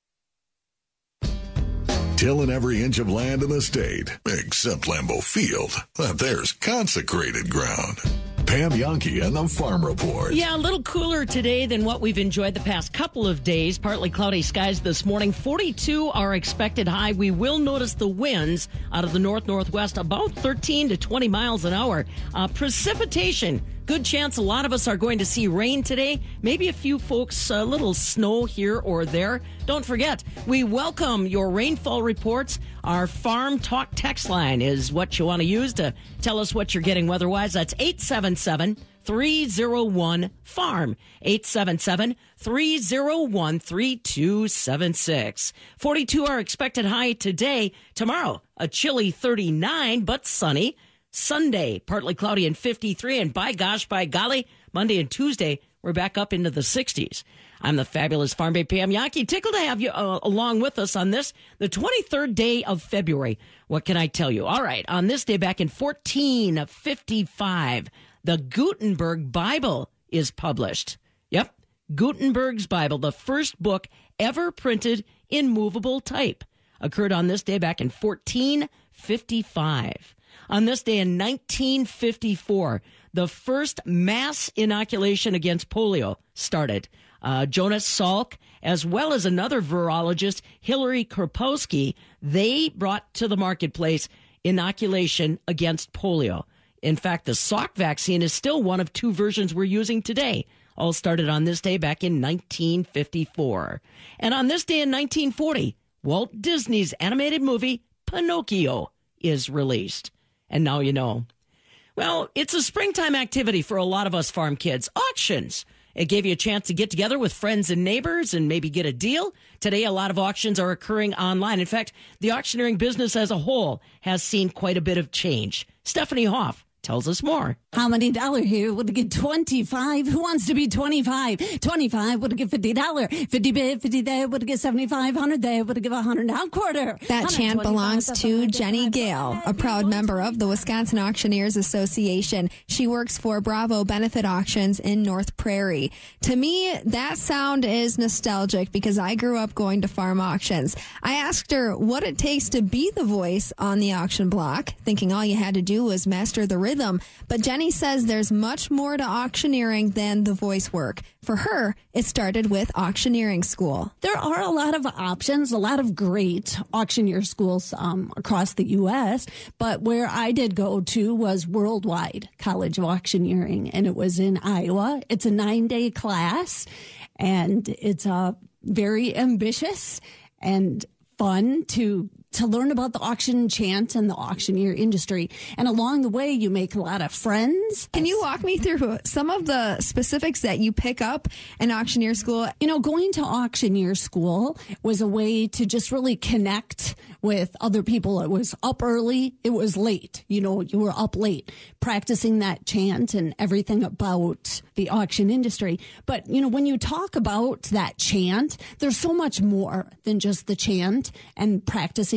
Tilling every inch of land in the state, except Lambeau Field. There's consecrated ground. Pam Yankee and the Farm Report. Yeah, a little cooler today than what we've enjoyed the past couple of days. Partly cloudy skies this morning. forty-two are expected high. We will notice the winds out of the north-northwest, about thirteen to twenty miles an hour. Uh, precipitation. Good chance a lot of us are going to see rain today. Maybe a few folks, a little snow here or there. Don't forget, we welcome your rainfall reports. Our Farm Talk text line is what you want to use to tell us what you're getting weather-wise. That's eight seven seven, three oh one, farm. eight seven seven, three oh one, three two seven six. forty-two are expected high today. Tomorrow, a chilly thirty-nine, but sunny. Sunday, partly cloudy and fifty-three, and by gosh, by golly, Monday and Tuesday, we're back up into the sixties. I'm the fabulous Farm Babe Pam Yankee. Tickled to have you uh, along with us on this, the twenty-third day of February. What can I tell you? All right, on this day back in fourteen fifty-five, the Gutenberg Bible is published. Yep, Gutenberg's Bible, the first book ever printed in movable type, occurred on this day back in fourteen fifty-five. On this day in nineteen fifty-four, the first mass inoculation against polio started. Uh, Jonas Salk, as well as another virologist, Hillary Kropowski, they brought to the marketplace inoculation against polio. In fact, the Salk vaccine is still one of two versions we're using today. All started on this day back in nineteen fifty-four. And on this day in nineteen forty, Walt Disney's animated movie Pinocchio is released. And now you know. Well, it's a springtime activity for a lot of us farm kids. Auctions. It gave you a chance to get together with friends and neighbors and maybe get a deal. Today, a lot of auctions are occurring online. In fact, the auctioneering business as a whole has seen quite a bit of change. Stephanie Hoff tells us more. How many dollar here would get twenty-five? Who wants to be twenty-five? twenty-five would get fifty dollar. fifty bid, fifty there would get seventy-five. one hundred there would give a hundred now quarter. That chant belongs to Jenny Gale, a proud member of the Wisconsin Auctioneers Association. She works for Bravo Benefit Auctions in North Prairie. To me, that sound is nostalgic because I grew up going to farm auctions. I asked her what it takes to be the voice on the auction block, thinking all you had to do was master the rhythm. But Jenny says there's much more to auctioneering than the voice work. For her, it started with auctioneering school. There are a lot of options, a lot of great auctioneer schools um, across the U S, but where I did go to was Worldwide College of Auctioneering, and it was in Iowa. It's a nine-day class, and it's uh, very ambitious and fun to to learn about the auction chant and the auctioneer industry. And along the way, you make a lot of friends. Can you walk me through some of the specifics that you pick up in auctioneer school? You know, going to auctioneer school was a way to just really connect with other people. It was up early. It was late. You know, you were up late practicing that chant and everything about the auction industry. But, you know, when you talk about that chant, there's so much more than just the chant and practicing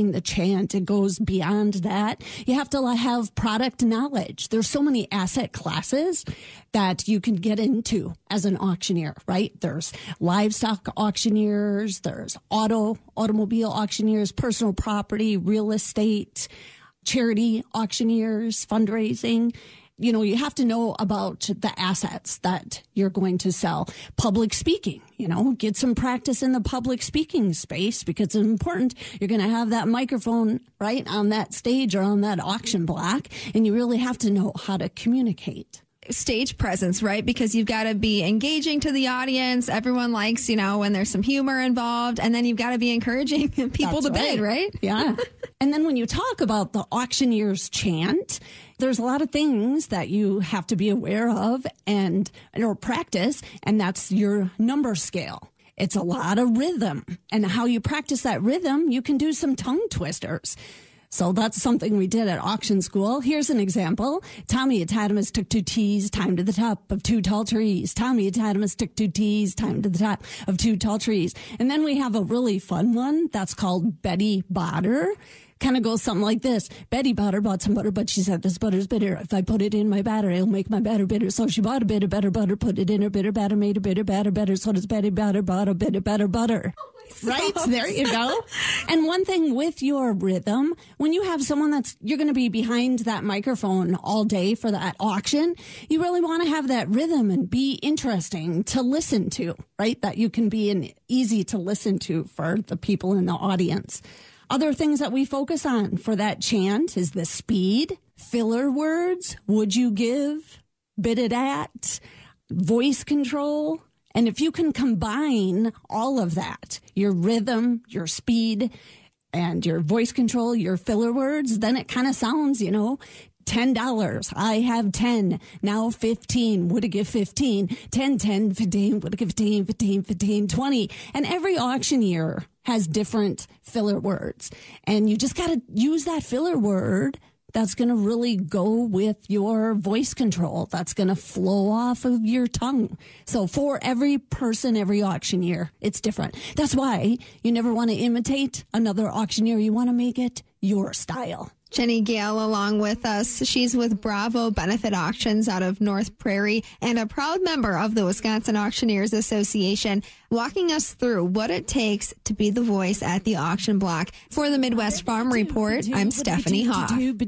practicing the chant. It goes beyond that. You have to have product knowledge. There's so many asset classes that you can get into as an auctioneer, right? There's livestock auctioneers, there's auto, automobile auctioneers, personal property, real estate, charity auctioneers, fundraising. You know, you have to know about the assets that you're going to sell. Public speaking, you know, get some practice in the public speaking space because it's important. You're going to have that microphone right on that stage or on that auction block, and you really have to know how to communicate. Stage presence, right? Because you've got to be engaging to the audience. Everyone likes, you know, when there's some humor involved, and then you've got to be encouraging people That's to bid, right? Yeah. And then when you talk about the auctioneer's chant, there's a lot of things that you have to be aware of and or practice, and that's your number scale. It's a lot of rhythm, and how you practice that rhythm, you can do some tongue twisters. So that's something we did at auction school. Here's an example. Tommy Atadamus took two T's, time to the top of two tall trees. Tommy Atadamus took two T's, time to the top of two tall trees. And then we have a really fun one that's called Betty Botter. Kind of goes something like this. Betty Botter bought some butter, but she said, this butter's bitter. If I put it in my batter, it'll make my batter bitter. So she bought a bit of better butter, put it in her bitter batter, made a bitter batter better. So does Betty Botter bought a bit of better butter. Right? There you go. And one thing with your rhythm, when you have someone that's, you're going to be behind that microphone all day for that auction, you really want to have that rhythm and be interesting to listen to, right? That you can be an easy to listen to for the people in the audience. Other things that we focus on for that chant is the speed, filler words, would you give, bid it at, voice control. And if you can combine all of that, your rhythm, your speed, and your voice control, your filler words, then it kind of sounds, you know, ten dollars. I have ten. Now fifteen. Would it give fifteen? ten, ten, fifteen. Would it give fifteen, fifteen, fifteen, twenty? And every auctioneer has different filler words. And you just got to use that filler word that's going to really go with your voice control. That's going to flow off of your tongue. So for every person, every auctioneer, it's different. That's why you never want to imitate another auctioneer. You want to make it your style. Jenny Gale along with us. She's with Bravo Benefit Auctions out of North Prairie and a proud member of the Wisconsin Auctioneers Association, walking us through what it takes to be the voice at the auction block. For the Midwest Farm Report, I'm Stephanie Hoff.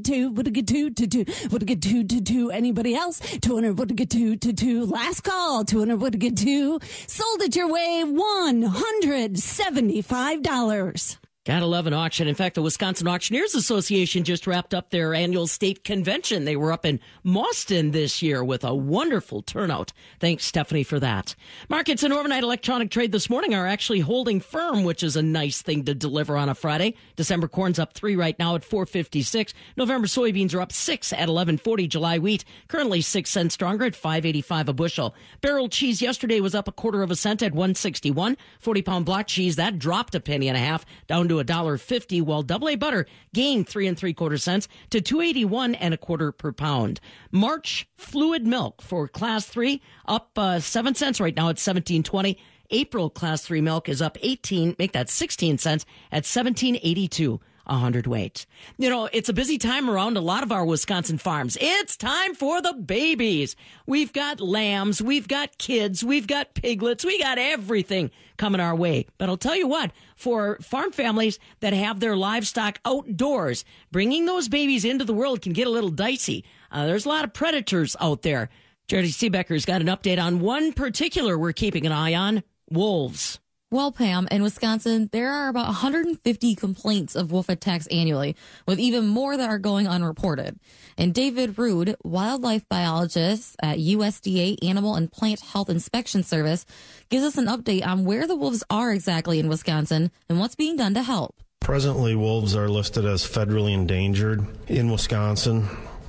Anybody else? two hundred Last call. two hundred Sold it your way. one hundred seventy-five dollars. Gotta love an auction. In fact, the Wisconsin Auctioneers Association just wrapped up their annual state convention. They were up in Mauston this year with a wonderful turnout. Thanks, Stephanie, for that. Markets and overnight electronic trade this morning are actually holding firm, which is a nice thing to deliver on a Friday. December corn's up three right now at four fifty-six. November soybeans are up six at eleven forty. July wheat currently six cents stronger at five eighty-five a bushel. Barrel cheese yesterday was up a quarter of a cent at one sixty-one. forty pound block cheese, that dropped a penny and a half down to a dollar fifty, while double A butter gained three and three quarter cents to two eighty-one and a quarter per pound. March fluid milk for class three up uh, seven cents right now at seventeen twenty. April class three milk is up eighteen, make that sixteen cents at seventeen eighty-two. A hundredweight. You know, it's a busy time around a lot of our Wisconsin farms. It's time for the babies. We've got lambs, we've got kids, we've got piglets, we got everything coming our way. But I'll tell you what, for farm families that have their livestock outdoors, bringing those babies into the world can get a little dicey. Uh, there's a lot of predators out there. Jerry Seebecker's got an update on one particular we're keeping an eye on, wolves. Well, Pam, in Wisconsin, there are about one hundred fifty complaints of wolf attacks annually, with even more that are going unreported. And David Rood, wildlife biologist at U S D A Animal and Plant Health Inspection Service, gives us an update on where the wolves are exactly in Wisconsin and what's being done to help. Presently, wolves are listed as federally endangered in Wisconsin.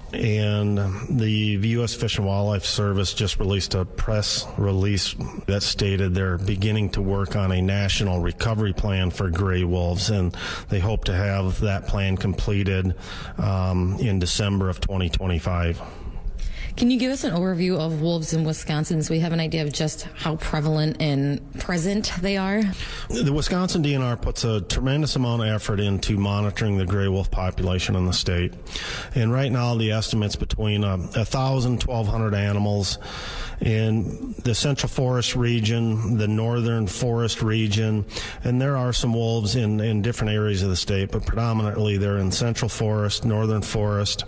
And the U S Fish and Wildlife Service just released a press release that stated they're beginning to work on a national recovery plan for gray wolves, and they hope to have that plan completed um, in December of twenty twenty-five. Can you give us an overview of wolves in Wisconsin so we have an idea of just how prevalent and present they are? The Wisconsin D N R puts a tremendous amount of effort into monitoring the gray wolf population in the state. And right now the estimate's between uh, one thousand, twelve hundred animals in the Central Forest region, the Northern Forest region, and there are some wolves in, in different areas of the state, but predominantly they're in Central Forest, Northern Forest,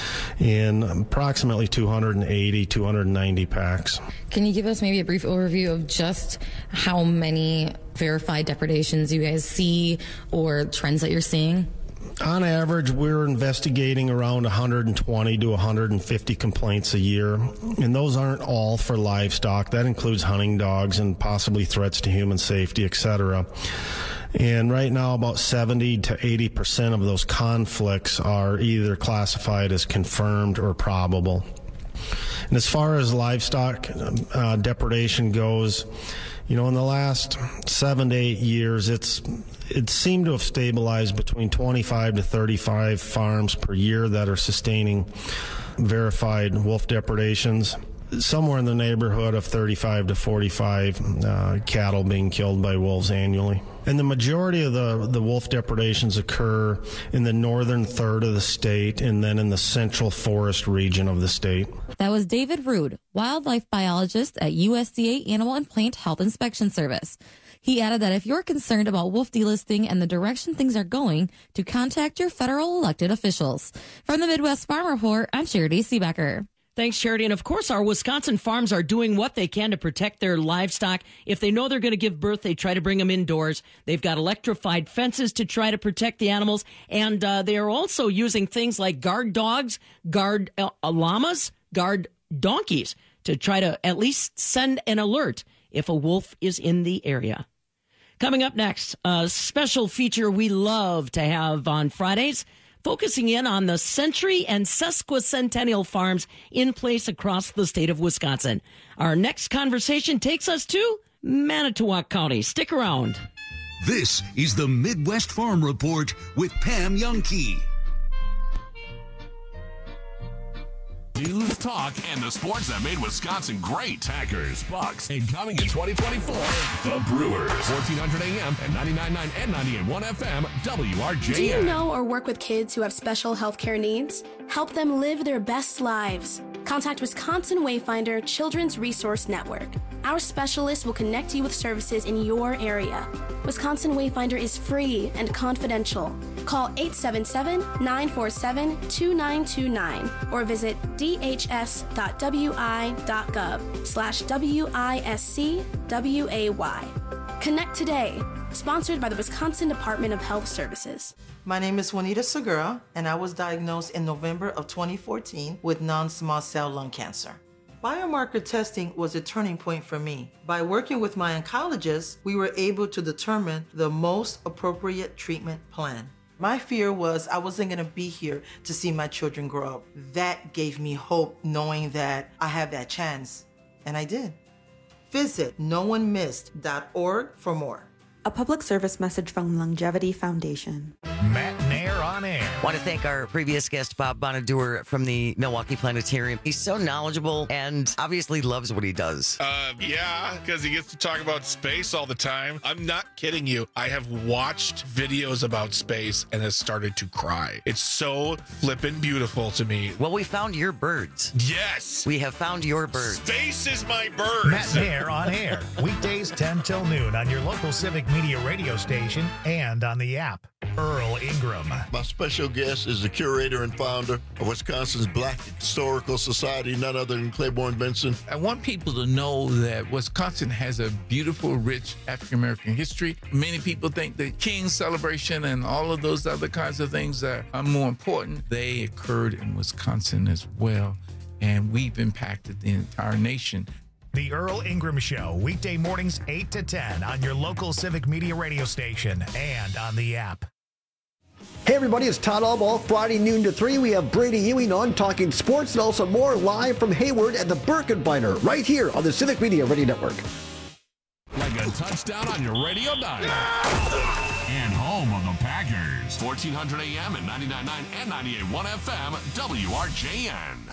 in approximately two hundred eighty, two hundred ninety packs. Can you give us maybe a brief overview of just how many verified depredations you guys see or trends that you're seeing? On average, we're investigating around one hundred twenty to one hundred fifty complaints a year, and those aren't all for livestock. That includes hunting dogs and possibly threats to human safety, et cetera. And right now, about seventy to eighty percent of those conflicts are either classified as confirmed or probable. And as far as livestock uh, depredation goes, you know, in the last seven to eight years, it's it seemed to have stabilized between twenty-five to thirty-five farms per year that are sustaining verified wolf depredations. Somewhere in the neighborhood of thirty-five to forty-five uh, cattle being killed by wolves annually. And the majority of the, the wolf depredations occur in the northern third of the state and then in the Central Forest region of the state. That was David Rood, wildlife biologist at U S D A Animal and Plant Health Inspection Service. He added that if you're concerned about wolf delisting and the direction things are going, to contact your federal elected officials. From the Midwest Farm Report, I'm Charity Seebecker. Thanks, Charity. And of course, our Wisconsin farms are doing what they can to protect their livestock. If they know they're going to give birth, they try to bring them indoors. They've got electrified fences to try to protect the animals. And uh, they are also using things like guard dogs, guard uh, llamas, guard donkeys to try to at least send an alert if a wolf is in the area. Coming up next, a special feature we love to have on Fridays, focusing in on the century and sesquicentennial farms in place across the state of Wisconsin. Our next conversation takes us to Manitowoc County. Stick around. This is the Midwest Farm Report with Pam Jahnke. News, talk, and the sports that made Wisconsin great. Packers, Bucks, and coming in twenty twenty-four, the Brewers. fourteen hundred A M and ninety-nine point nine and ninety-eight point one F M, W R J N. Do you know or work with kids who have special health care needs? Help them live their best lives. Contact Wisconsin Wayfinder Children's Resource Network. Our specialists will connect you with services in your area. Wisconsin Wayfinder is free and confidential. Call eight seven seven, nine four seven, two nine two nine or visit d h s dot w i dot gov slash W I S C W A Y. Connect today. Sponsored by the Wisconsin Department of Health Services. My name is Juanita Segura, and I was diagnosed in November of twenty fourteen with non-small cell lung cancer. Biomarker testing was a turning point for me. By working with my oncologist, we were able to determine the most appropriate treatment plan. My fear was I wasn't going to be here to see my children grow up. That gave me hope, knowing that I have that chance, and I did. Visit no one missed dot org for more. A public service message from Longevity Foundation. Matt Nair on air. I want to thank our previous guest, Bob Bonadour from the Milwaukee Planetarium. He's so knowledgeable and obviously loves what he does. Uh, yeah, because he gets to talk about space all the time. I'm not kidding you. I have watched videos about space and has started to cry. It's so flippin' beautiful to me. Well, we found your birds. Yes. We have found your birds. Space is my birds. Matt Nair on air. Weekdays ten till noon on your local Civic Media radio station and on the app. Earl Ingram. My special guest is the curator and founder of Wisconsin's Black Historical Society, none other than Claiborne Benson. I want people to know that Wisconsin has a beautiful, rich African-American history. Many people think the King's celebration and all of those other kinds of things are, are more important. They occurred in Wisconsin as well, and we've impacted the entire nation. The Earl Ingram Show, weekday mornings eight to ten on your local Civic Media radio station and on the app. Hey everybody, it's Todd Allball. Friday noon to three, we have Brady Ewing on talking sports and also more live from Hayward at the Birkenbeiner right here on the Civic Media Radio Network. Like a touchdown on your radio dial. And home of the Packers. fourteen hundred A M and ninety-nine point nine and ninety-eight point one F M, W R J N.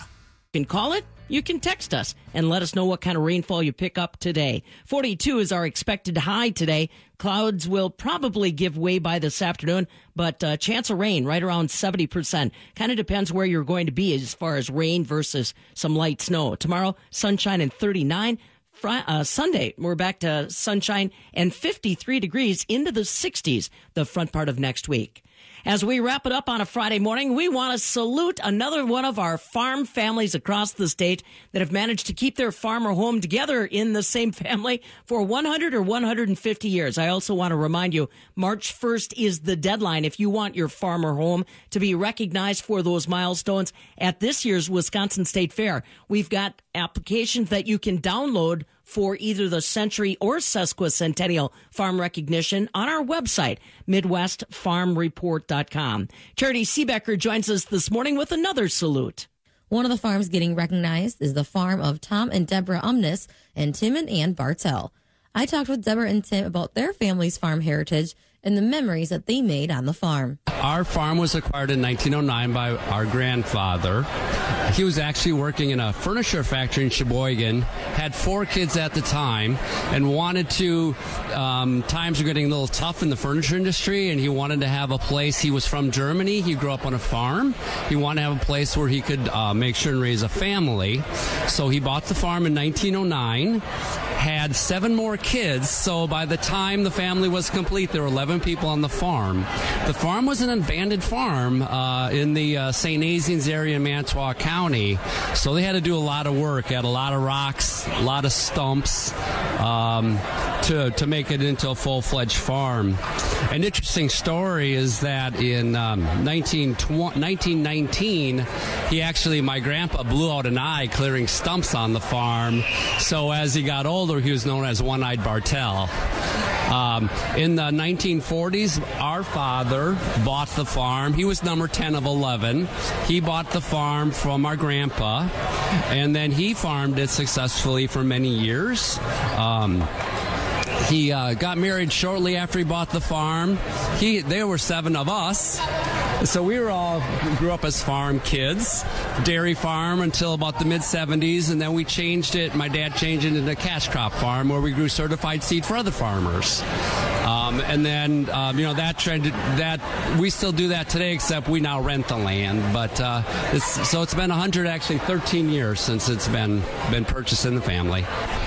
You can call it, you can text us, and let us know what kind of rainfall you pick up today. forty-two is our expected high today. Clouds will probably give way by this afternoon, but uh, chance of rain right around seventy percent. Kind of depends where you're going to be as far as rain versus some light snow. Tomorrow, sunshine and thirty-nine. Friday, uh, Sunday, we're back to sunshine and fifty-three degrees into the sixties the front part of next week. As we wrap it up on a Friday morning, we want to salute another one of our farm families across the state that have managed to keep their farm or home together in the same family for one hundred or one hundred fifty years. I also want to remind you, March first is the deadline if you want your farm or home to be recognized for those milestones at this year's Wisconsin State Fair. We've got applications that you can download for either the century or sesquicentennial farm recognition on our website, midwest farm report dot com. Charity Seebecker joins us this morning with another salute. One of the farms getting recognized is the farm of Tom and Deborah Umnes and Tim and Ann Bartell. I talked with Deborah and Tim about their family's farm heritage and the memories that they made on the farm. Our farm was acquired in nineteen oh nine by our grandfather. He was actually working in a furniture factory in Sheboygan, had four kids at the time, and wanted to, um, times were getting a little tough in the furniture industry, and he wanted to have a place. He was from Germany. He grew up on a farm. He wanted to have a place where he could uh, make sure and raise a family. So he bought the farm in nineteen oh nine, had seven more kids. So by the time the family was complete, there were eleven people on the farm. The farm was an abandoned farm uh, in the uh, Saint Nazianz area in Manitowoc County. So they had to do a lot of work, had a lot of rocks, a lot of stumps um, to, to make it into a full-fledged farm. An interesting story is that in um, nineteen nineteen, he actually, my grandpa blew out an eye clearing stumps on the farm. So as he got older, he was known as One-Eyed Bartell. Um, in the nineteen forties, our father bought the farm. He was number ten of eleven. He bought the farm from our grandpa, and then he farmed it successfully for many years. Um, He uh, got married shortly after he bought the farm. He, there were seven of us. So we were all grew up as farm kids, dairy farm until about the mid seventies, and then we changed it. My dad changed it into a cash crop farm where we grew certified seed for other farmers. Um, and then, um, you know, that trend, that we still do that today, except we now rent the land. But uh, it's, so it's been one hundred, actually thirteen years since it's been been purchased in the family.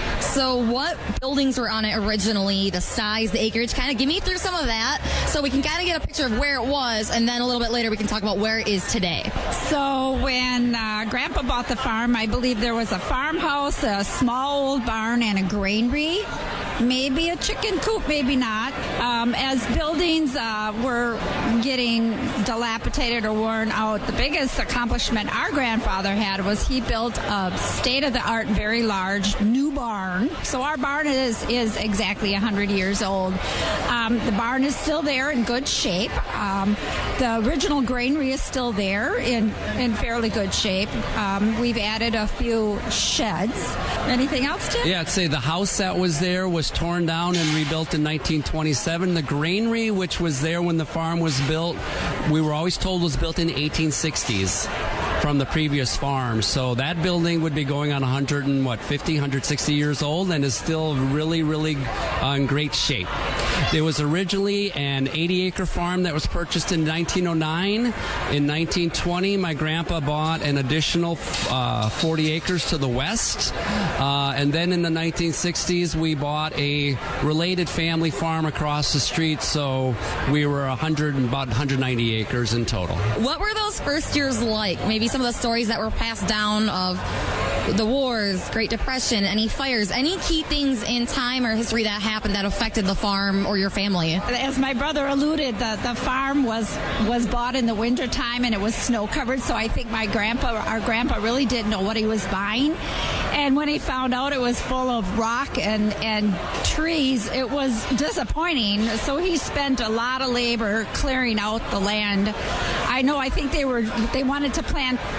So what buildings were on it originally, the size, the acreage? Kind of give me through some of that so we can kind of get a picture of where it was, and then a little bit later we can talk about where it is today. So when uh, Grandpa bought the farm, I believe there was a farmhouse, a small old barn, and a granary. Maybe a chicken coop, maybe not. Um, as buildings uh, were getting dilapidated or worn out, the biggest accomplishment our grandfather had was he built a state-of-the-art, very large new barn. So our barn is, is exactly one hundred years old. Um, the barn is still there in good shape. Um, the original granary is still there in, in fairly good shape. Um, we've added a few sheds. Anything else, Tim? Yeah, I'd say the house that was there was torn down and rebuilt in nineteen twenty-seven. The granary, which was there when the farm was built, we were always told was built in the eighteen sixties from the previous farm. So that building would be going on one hundred and what, fifty, one hundred sixty years old, and is still really, really uh, in great shape. There was originally an eighty acre farm that was purchased in nineteen oh nine. In nineteen twenty, my grandpa bought an additional uh, forty acres to the west. Uh, and then in the nineteen sixties, we bought a related family farm across the street. So we were one hundred, about one hundred ninety acres in total. What were those first years like? Maybe some of the stories that were passed down of the wars, Great Depression, any fires, any key things in time or history that happened that affected the farm or your family? As my brother alluded, the, the farm was was bought in the wintertime and it was snow covered, so I think my grandpa, our grandpa really didn't know what he was buying. And when he found out it was full of rock and, and trees, it was disappointing. So he spent a lot of labor clearing out the land. I know, I think they were they wanted to plant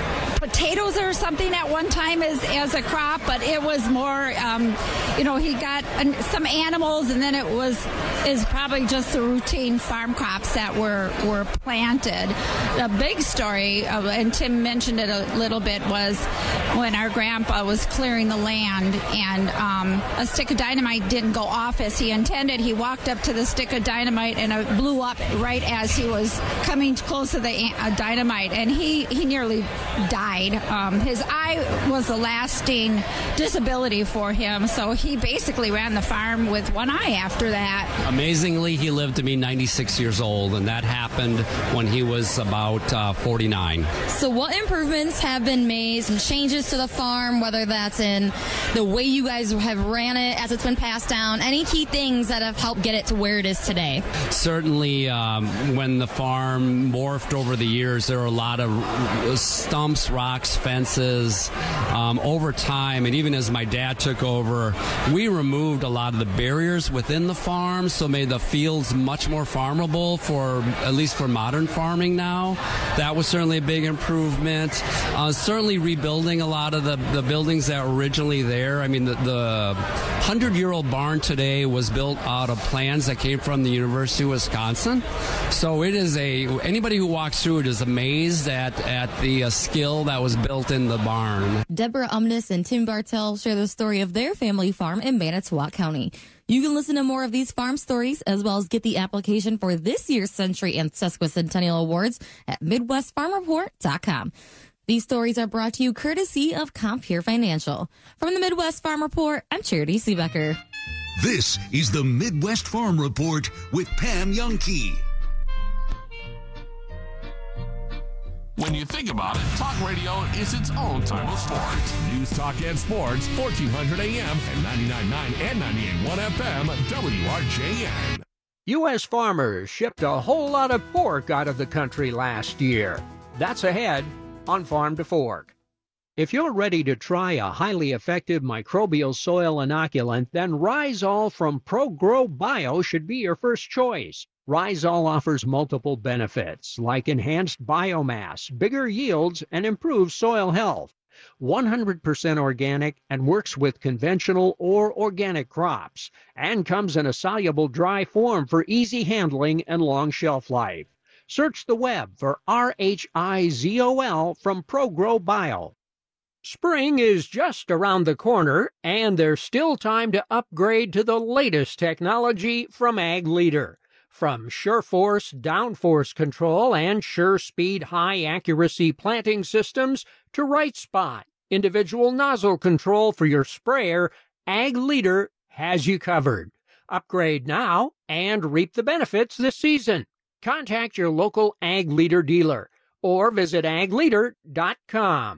potatoes or something at one time as, as a crop, but it was more, um, you know, he got an, some animals, and then it was is probably just the routine farm crops that were, were planted. The big story, uh, and Tim mentioned it a little bit, was when our grandpa was clearing the land and um, a stick of dynamite didn't go off as he intended. He walked up to the stick of dynamite and it blew up right as he was coming close to the uh, dynamite, and he, he nearly died. Um, his eye was a lasting disability for him, so he basically ran the farm with one eye after that. Amazingly, he lived to be ninety-six years old, and that happened when he was about uh, forty-nine. So what improvements have been made, some changes to the farm, whether that's in the way you guys have ran it as it's been passed down, any key things that have helped get it to where it is today? Certainly, um, when the farm morphed over the years, there were a lot of stumps, rocks, fences. Um, over time, and even as my dad took over, we removed a lot of the barriers within the farm, so made the fields much more farmable for, at least for modern farming now. That was certainly a big improvement. Uh, certainly rebuilding a lot of the, the buildings that were originally there. I mean, the, the hundred-year-old barn today was built out of plans that came from the University of Wisconsin. So it is a, anybody who walks through it is amazed at, at the uh, skill that was built in the barn. Deborah Umnes and Tim Bartell share the story of their family farm in Manitowoc County. You can listen to more of these farm stories, as well as get the application for this year's Century and Sesquicentennial Awards at Midwest Farm Report dot com. These stories are brought to you courtesy of Compeer Financial. From the Midwest Farm Report, I'm Charity Seebecker. This is the Midwest Farm Report with Pam Youngkey. When you think about it, talk radio is its own type of sport. News, talk, and sports, fourteen hundred A M and ninety-nine point nine and ninety-eight point one F M, W R J N. U S farmers shipped a whole lot of pork out of the country last year. That's ahead on Farm to Fork. If you're ready to try a highly effective microbial soil inoculant, then Rhizol from ProGrow Bio should be your first choice. Rhizol offers multiple benefits like enhanced biomass, bigger yields, and improved soil health. one hundred percent organic and works with conventional or organic crops, and comes in a soluble dry form for easy handling and long shelf life. Search the web for R H I Z O L from ProGrow Bio. Spring is just around the corner, and there's still time to upgrade to the latest technology from Ag Leader. From SureForce downforce control and SureSpeed high-accuracy planting systems to Right Spot, individual nozzle control for your sprayer, Ag Leader has you covered. Upgrade now and reap the benefits this season. Contact your local Ag Leader dealer or visit ag leader dot com.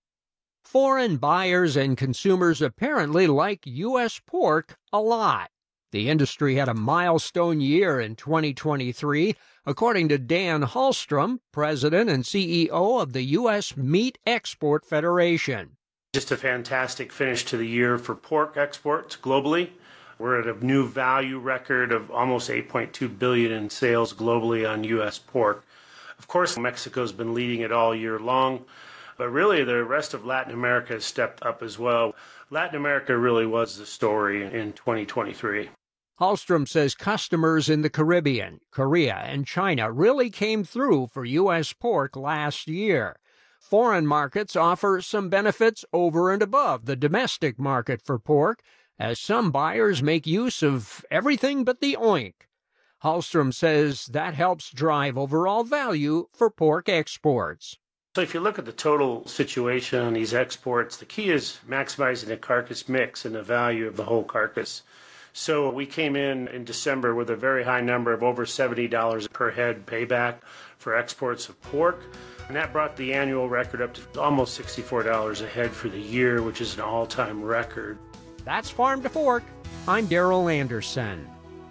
Foreign buyers and consumers apparently like U S pork a lot. The industry had a milestone year in twenty twenty-three, according to Dan Hallstrom, president and C E O of the U S Meat Export Federation. Just a fantastic finish to the year for pork exports globally. We're at a new value record of almost eight point two billion dollars in sales globally on U S pork. Of course, Mexico's been leading it all year long, but really the rest of Latin America has stepped up as well. Latin America really was the story in twenty twenty-three. Hallstrom says customers in the Caribbean, Korea, and China really came through for U S pork last year. Foreign markets offer some benefits over and above the domestic market for pork, as some buyers make use of everything but the oink. Hallstrom says that helps drive overall value for pork exports. So if you look at the total situation on these exports, the key is maximizing the carcass mix and the value of the whole carcass. So we came in in December with a very high number of over seventy dollars per head payback for exports of pork. And that brought the annual record up to almost sixty-four dollars a head for the year, which is an all-time record. That's Farm to Fork. I'm Daryl Anderson.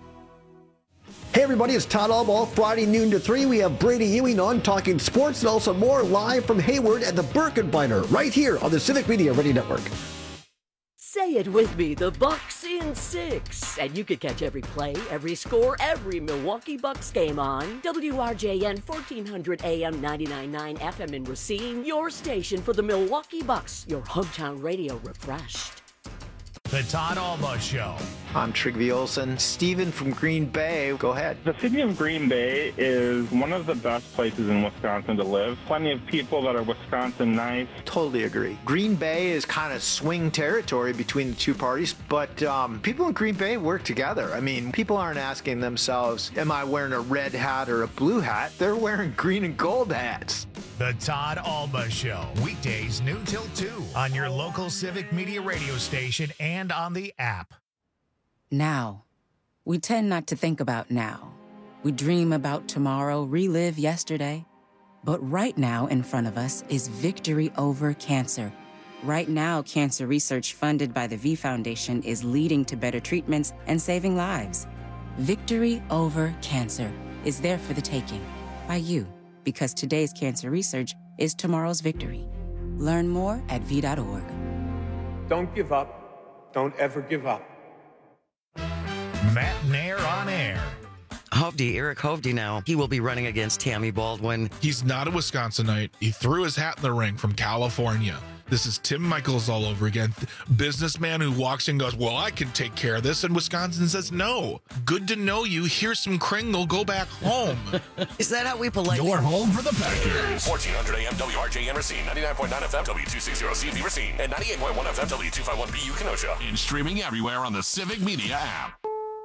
Hey everybody, it's Todd Albaugh. Friday noon to three, we have Brady Ewing on talking sports and also more live from Hayward at the Birkenbeiner right here on the Civic Media Radio Network. Say it with me, the Bucks in six. And you can catch every play, every score, every Milwaukee Bucks game on W R J N fourteen hundred A M ninety-nine point nine F M in Racine, your station for the Milwaukee Bucks, your hometown radio refreshed. The Todd Alba Show. I'm Trigby Olsen. Steven from Green Bay, go ahead. The city of Green Bay is one of the best places in Wisconsin to live. Plenty of people that are Wisconsin nice. Totally agree. Green Bay is kind of swing territory between the two parties, but um, people in Green Bay work together. I mean, people aren't asking themselves, am I wearing a red hat or a blue hat? They're wearing green and gold hats. The Todd Alba Show. Weekdays noon till two on your local Civic Media radio station and on the app. Now. We tend not to think about now. We dream about tomorrow, relive yesterday. But right now in front of us is victory over cancer. Right now, cancer research funded by the V Foundation is leading to better treatments and saving lives. Victory over cancer is there for the taking by you, because today's cancer research is tomorrow's victory. Learn more at v dot org. Don't give up. Don't ever give up. Matt Nair on air. Hovde, Eric Hovde now. He will be running against Tammy Baldwin. He's not a Wisconsinite. He threw his hat in the ring from California. This is Tim Michaels all over again. Businessman who walks in and goes, well, I can take care of this. And Wisconsin says, no. Good to know you. Here's some Kringle. Go back home. Is that how we politely... Your home for the Packers. fourteen hundred A M W R J N Racine, ninety-nine point nine F M W two sixty C V Racine, and ninety-eight point one F M W two fifty-one B U Kenosha. And streaming everywhere on the Civic Media app.